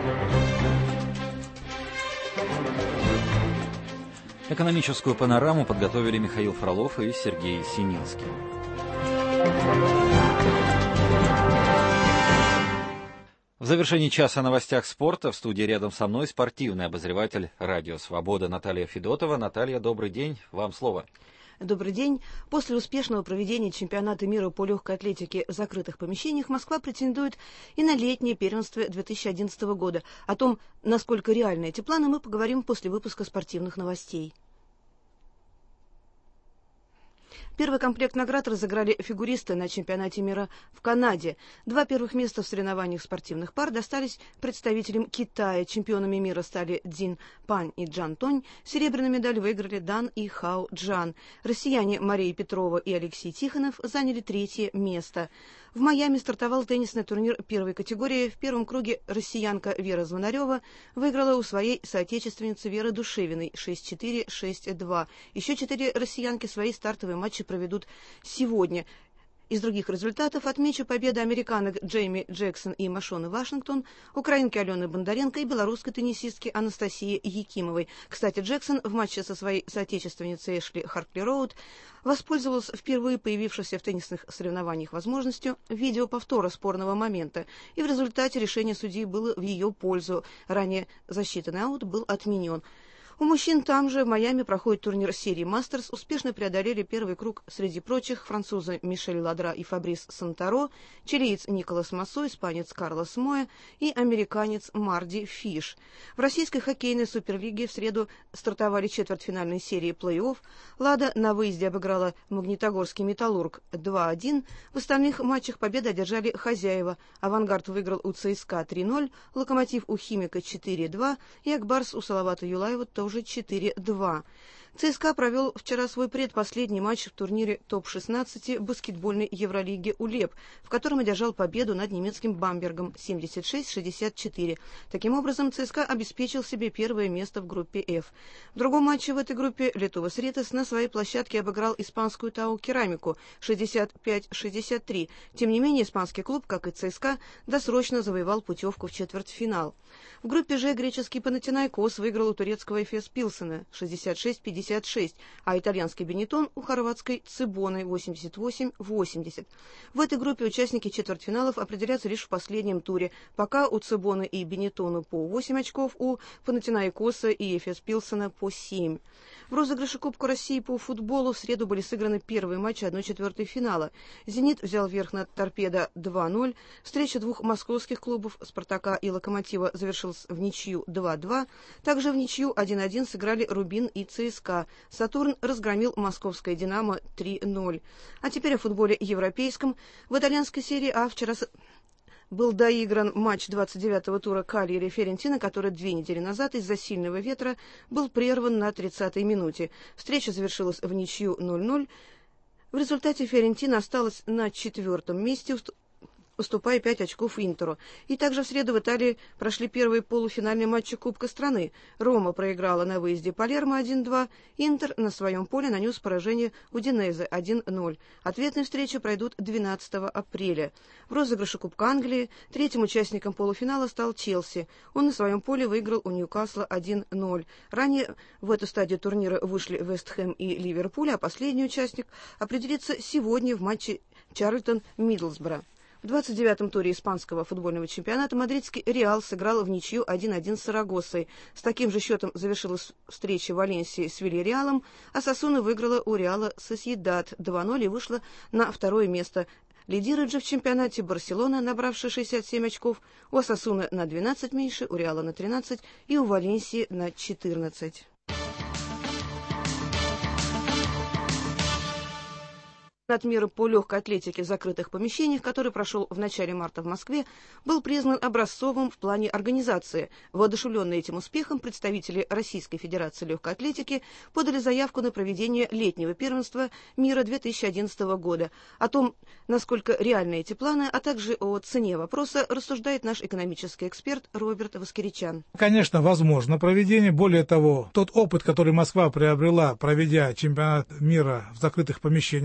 Экономическую панораму подготовили Михаил Фролов и Сергей Сининский. В завершении часа о новостях спорта в студии рядом со мной спортивный обозреватель «Радио Свобода» Наталья Федотова. Наталья, добрый день, вам слово. Добрый день. После успешного проведения чемпионата мира по легкой атлетике в закрытых помещениях Москва претендует и на летнее первенство 2011 года. О том, насколько реальны эти планы, мы поговорим после выпуска спортивных новостей. Первый комплект наград разыграли фигуристы на чемпионате мира в Канаде. 2 первых места в соревнованиях спортивных пар достались представителям Китая. Чемпионами мира стали Дин Пань и Джан Тонь. Серебряную медаль выиграли Дан и Хао Джан. Россияне Мария Петрова и Алексей Тихонов заняли 3-е место. В Майами стартовал теннисный турнир первой категории. В первом круге россиянка Вера Звонарева выиграла у своей соотечественницы Веры Душевиной 6-4, 6-2. Еще 4 россиянки свои стартовые матчи проведут сегодня. Из других результатов отмечу победы американок Джейми Джексон и Машоны Вашингтон, украинки Алены Бондаренко и белорусской теннисистки Анастасии Якимовой. Кстати, Джексон в матче со своей соотечественницей Эшли Харпли-Роуд воспользовалась впервые появившейся в теннисных соревнованиях возможностью видеоповтора спорного момента, и в результате решение судьи было в ее пользу. Ранее засчитанный аут был отменен. У мужчин там же в Майами проходит турнир серии «Мастерс». Успешно преодолели первый круг среди прочих французы Мишель Ладра и Фабрис Санторо, чилиец Николас Массо, испанец Карлос Моя и американец Марди Фиш. В российской хоккейной суперлиге в среду стартовали четвертьфинальные серии плей-офф. «Лада» на выезде обыграла Магнитогорский «Металлург» 2-1. В остальных матчах победы одержали хозяева. «Авангард» выиграл у ЦСКА 3-0, «Локомотив» у «Химика» 4-2 и «Акбарс» у Салавата Юлаева уже 4-2. ЦСКА провел вчера свой предпоследний матч в турнире топ-16 баскетбольной Евролиги УЛЕП, в котором одержал победу над немецким Бамбергом 76-64. Таким образом, ЦСКА обеспечил себе первое место в группе F. В другом матче в этой группе Литовас Ритас на своей площадке обыграл испанскую Тау Керамику 65-63. Тем не менее, испанский клуб, как и ЦСКА, досрочно завоевал путевку в четвертьфинал. В группе Ж греческий Панатинайкос выиграл у турецкого Эфес Пилсена 66-56, а итальянский Бенетон у хорватской Цибоны 88-80. В этой группе участники четвертьфиналов определятся лишь в последнем туре, пока у Цибоны и Бенетону по 8 очков, у Панатинайкоса и Эфес Пилсена по 7. В розыгрыше Кубка России по футболу в среду были сыграны первые матчи 1/4 финала. «Зенит» взял верх над «Торпедо» 2-0. Встреча двух московских клубов «Спартака» и «Локомотива» завершилась в ничью 2-2. Также в ничью 1-1 сыграли «Рубин» и ЦСКА. «Сатурн» разгромил московское «Динамо» 3-0. А теперь о футболе европейском. В итальянской серии А вчера был доигран матч 29-го тура Кальяри-Фиорентина, который 2 недели назад из-за сильного ветра был прерван на 30-й минуте. Встреча завершилась в ничью 0-0. В результате Фиорентина осталась на 4-м месте, уступая 5 очков Интеру. И также в среду в Италии прошли первые полуфинальные матчи Кубка страны. Рома проиграла на выезде Палермо 1-2. Интер на своем поле нанес поражение Удинезе 1-0. Ответные встречи пройдут 12 апреля. В розыгрыше Кубка Англии третьим участником полуфинала стал Челси. Он на своем поле выиграл у Ньюкасла 1-0. Ранее в эту стадию турнира вышли Вест Хэм и Ливерпуль, а последний участник определится сегодня в матче Чарльтон-Мидлсбро. В 29-м туре испанского футбольного чемпионата мадридский «Реал» сыграл в ничью 1-1 с Сарагоссой. С таким же счетом завершилась встреча Валенсии с Вильяреалом, а Осасуна выиграла у «Реала» Сосьедад 2-0 и вышла на 2-е место. Лидирует же в чемпионате Барселона, набравшая 67 очков, у Осасуны на 12 меньше, у «Реала» на 13 и у Валенсии на 14. Чемпионат мира по легкой атлетике в закрытых помещениях, который прошел в начале марта в Москве, был признан образцовым в плане организации. Воодушевленные этим успехом представители Российской Федерации легкой атлетики подали заявку на проведение летнего первенства мира 2011 года. О том, насколько реальны эти планы, а также о цене вопроса, рассуждает наш экономический эксперт Роберт Воскеричан. Конечно, возможно проведение. Более того, тот опыт, который Москва приобрела, проведя чемпионат мира в закрытых помещениях, говорит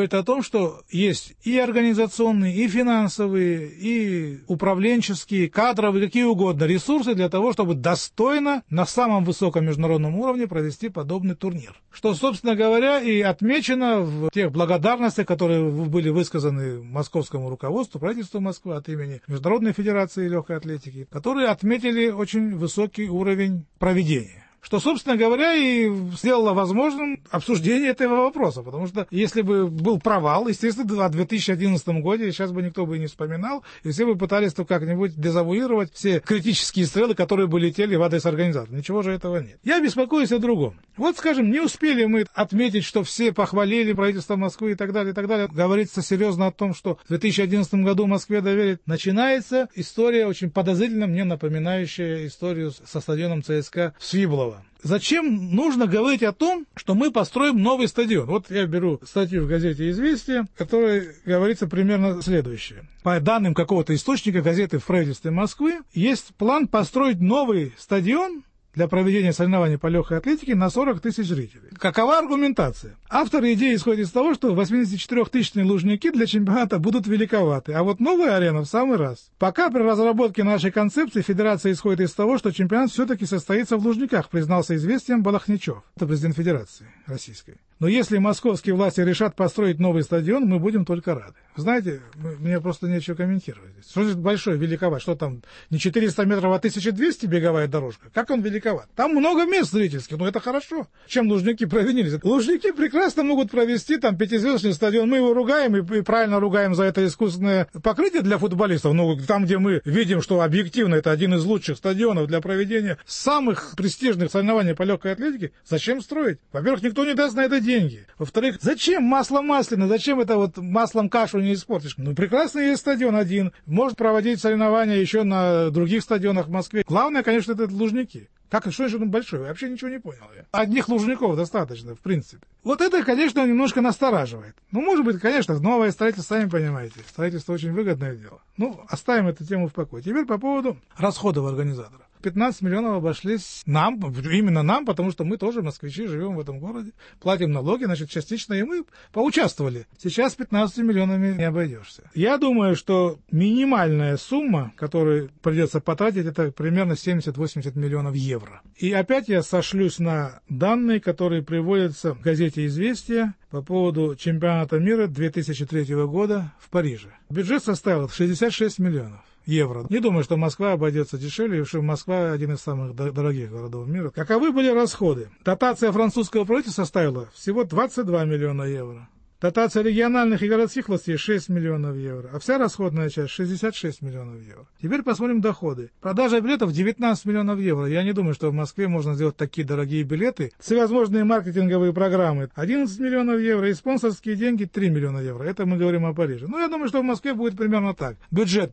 говорит о том, что есть и организационные, и финансовые, и управленческие, кадровые, какие угодно ресурсы для того, чтобы достойно на самом высоком международном уровне провести подобный турнир. Что, собственно говоря, и отмечено в тех благодарностях, которые были высказаны московскому руководству, правительству Москвы от имени Международной Федерации легкой атлетики, которые отметили очень высокий уровень проведения. Что, собственно говоря, и сделало возможным обсуждение этого вопроса. Потому что если бы был провал, естественно, в 2011 году сейчас бы никто бы не вспоминал, и все бы пытались как-нибудь дезавуировать все критические стрелы, которые бы летели в адрес организатора. Ничего же этого нет. Я беспокоюсь о другом. Вот, скажем, не успели мы отметить, что все похвалили правительство Москвы и так далее, и так далее. Говорится серьезно о том, что в 2011 году Москве доверят. Начинается история, очень подозрительно мне напоминающая историю со стадионом ЦСКА в Свиблово. Зачем нужно говорить о том, что мы построим новый стадион? Вот я беру статью в газете «Известия», в которой говорится примерно следующее. По данным какого-то источника газеты в правительстве Москвы, есть план построить новый стадион для проведения соревнований по легкой атлетике на 40 тысяч зрителей. Какова аргументация? Авторы идеи исходят из того, что 84-тысячные Лужники для чемпионата будут великоваты, а вот новая арена в самый раз. Пока при разработке нашей концепции Федерация исходит из того, что чемпионат все-таки состоится в Лужниках, признался «Известиям» Балахничев, это президент Федерации Российской. Но если московские власти решат построить новый стадион, мы будем только рады. Знаете, мне просто нечего комментировать. Что значит большой, великоват? Что там, не 400 метров, а 1200 беговая дорожка? Как он великоват? Там много мест зрительских, но это хорошо. Чем Лужники провинились? Лужники прекрасно могут провести там пятизвездочный стадион. Мы его ругаем и правильно ругаем за это искусственное покрытие для футболистов. Ну, там, где мы видим, что объективно это один из лучших стадионов для проведения самых престижных соревнований по легкой атлетике, зачем строить? Во-первых, никто не даст на это деньги. Во-вторых, зачем масло масляное? Зачем это вот маслом кашу не испортишь? Ну, прекрасно есть стадион один. Может проводить соревнования еще на других стадионах в Москве. Главное, конечно, это Лужники. Как, что еще он большой? Вообще ничего не понял я. Одних Лужников достаточно, в принципе. Вот это, конечно, немножко настораживает. Ну, может быть, конечно, новое строительство, сами понимаете. Строительство очень выгодное дело. Ну, оставим эту тему в покое. Теперь по поводу расходов организатора. 15 миллионов обошлись нам, именно нам, потому что мы тоже москвичи, живем в этом городе, платим налоги, значит, частично и мы поучаствовали. Сейчас 15 миллионами не обойдешься. Я думаю, что минимальная сумма, которую придется потратить, это примерно 70-80 миллионов евро. И опять я сошлюсь на данные, которые приводятся в газете «Известия» по поводу чемпионата мира 2003 года в Париже. Бюджет составил 66 миллионов евро. Не думаю, что Москва обойдется дешевле, потому что Москва один из самых дорогих городов мира. Каковы были расходы? Дотация французского правительства составила всего 22 миллиона евро. Дотация региональных и городских властей 6 миллионов евро, а вся расходная часть 66 миллионов евро. Теперь посмотрим доходы. Продажа билетов 19 миллионов евро. Я не думаю, что в Москве можно сделать такие дорогие билеты. Всевозможные маркетинговые программы 11 миллионов евро и спонсорские деньги 3 миллиона евро. Это мы говорим о Париже. Но я думаю, что в Москве будет примерно так. Бюджет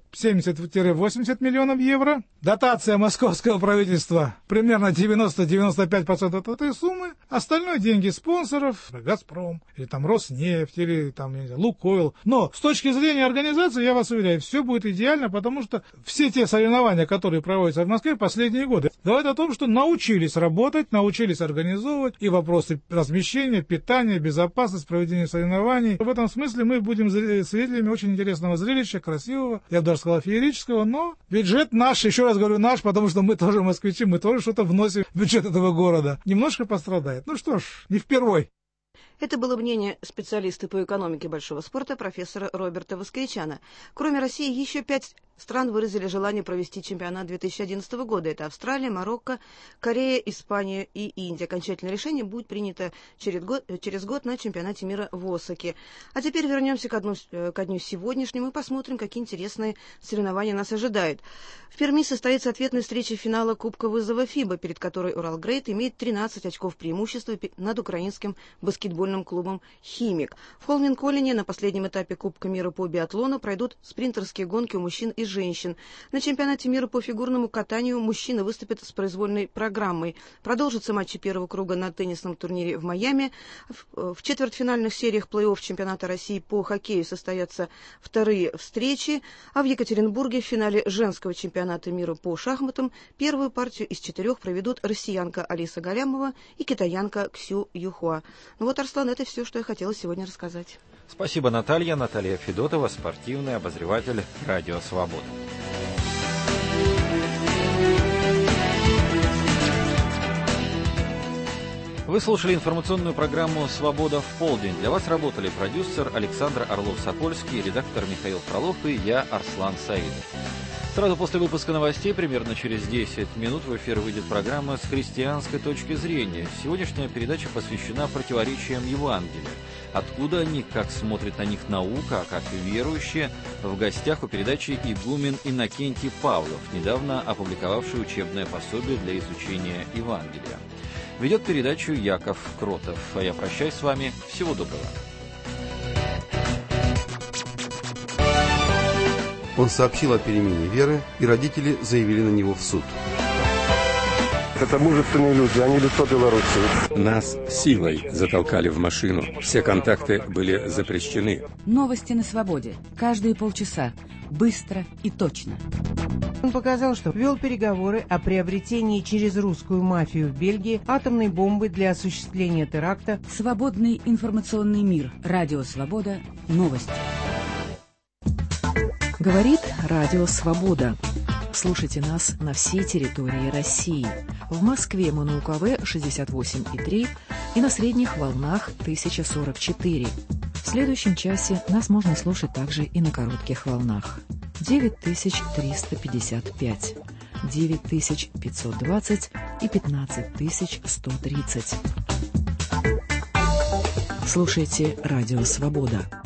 70-80 миллионов евро. Дотация московского правительства примерно 90-95% от этой суммы. Остальное деньги спонсоров, Газпром или там Роснефть, или там, не знаю, Лукойл. Но с точки зрения организации, я вас уверяю, все будет идеально, потому что все те соревнования, которые проводятся в Москве последние годы, говорят о том, что научились работать, научились организовывать и вопросы размещения, питания, безопасности, проведения соревнований. В этом смысле мы будем свидетелями очень интересного зрелища, красивого, я бы даже сказал, феерического, но бюджет наш, еще раз говорю наш, потому что мы тоже москвичи, мы тоже что-то вносим в бюджет этого города. Немножко пострадает. Ну что ж, не впервой. Это было мнение специалиста по экономике большого спорта профессора Роберта Воскричана. Кроме России, еще 5 стран выразили желание провести чемпионат 2011 года. Это Австралия, Марокко, Корея, Испания и Индия. Окончательное решение будет принято через год на чемпионате мира в Осаке. А теперь вернемся ко дню сегодняшнему и посмотрим, какие интересные соревнования нас ожидают. В Перми состоится ответная встреча финала Кубка вызова ФИБА, перед которой Уралгрейд имеет 13 очков преимущества над украинским баскетбольным клубом «Химик». В Холменколлине на последнем этапе Кубка мира по биатлону пройдут спринтерские гонки у мужчин и женщин. На чемпионате мира по фигурному катанию мужчины выступят с произвольной программой. Продолжатся матчи первого круга на теннисном турнире в Майами. В четвертьфинальных сериях плей-офф чемпионата России по хоккею состоятся вторые встречи, а в Екатеринбурге в финале женского чемпионата мира по шахматам первую партию из 4 проведут россиянка Алиса Галямова и китаянка Ксю Юхуа. Ну вот, Арслан, это все, что я хотела сегодня рассказать. Спасибо, Наталья. Наталья Федотова, спортивный обозреватель «Радио Свобода». Вы слушали информационную программу «Свобода в полдень». Для вас работали продюсер Александр Орлов-Сокольский, редактор Михаил Фролов и я, Арслан Саидов. Сразу после выпуска новостей, примерно через 10 минут, в эфир выйдет программа «С христианской точки зрения». Сегодняшняя передача посвящена противоречиям Евангелия. Откуда они, как смотрит на них наука, а как верующие. В гостях у передачи игумен Иннокентий Павлов, недавно опубликовавший учебное пособие для изучения Евангелия. Ведет передачу Яков Кротов. А я прощаюсь с вами. Всего доброго. Он сообщил о перемене веры, и родители заявили на него в суд. Это мужественные люди, они лицо Беларуси. Нас силой затолкали в машину. Все контакты были запрещены. Новости на свободе. Каждые полчаса. Быстро и точно. Он показал, что вел переговоры о приобретении через русскую мафию в Бельгии атомной бомбы для осуществления теракта. Свободный информационный мир. Радио Свобода. Новости. Говорит Радио Свобода. Слушайте нас на всей территории России. В Москве мы на УКВ 68,3 и на средних волнах 1044. В следующем часе нас можно слушать также и на коротких волнах. 9355, 9520 и 15130. Слушайте Радио Свобода.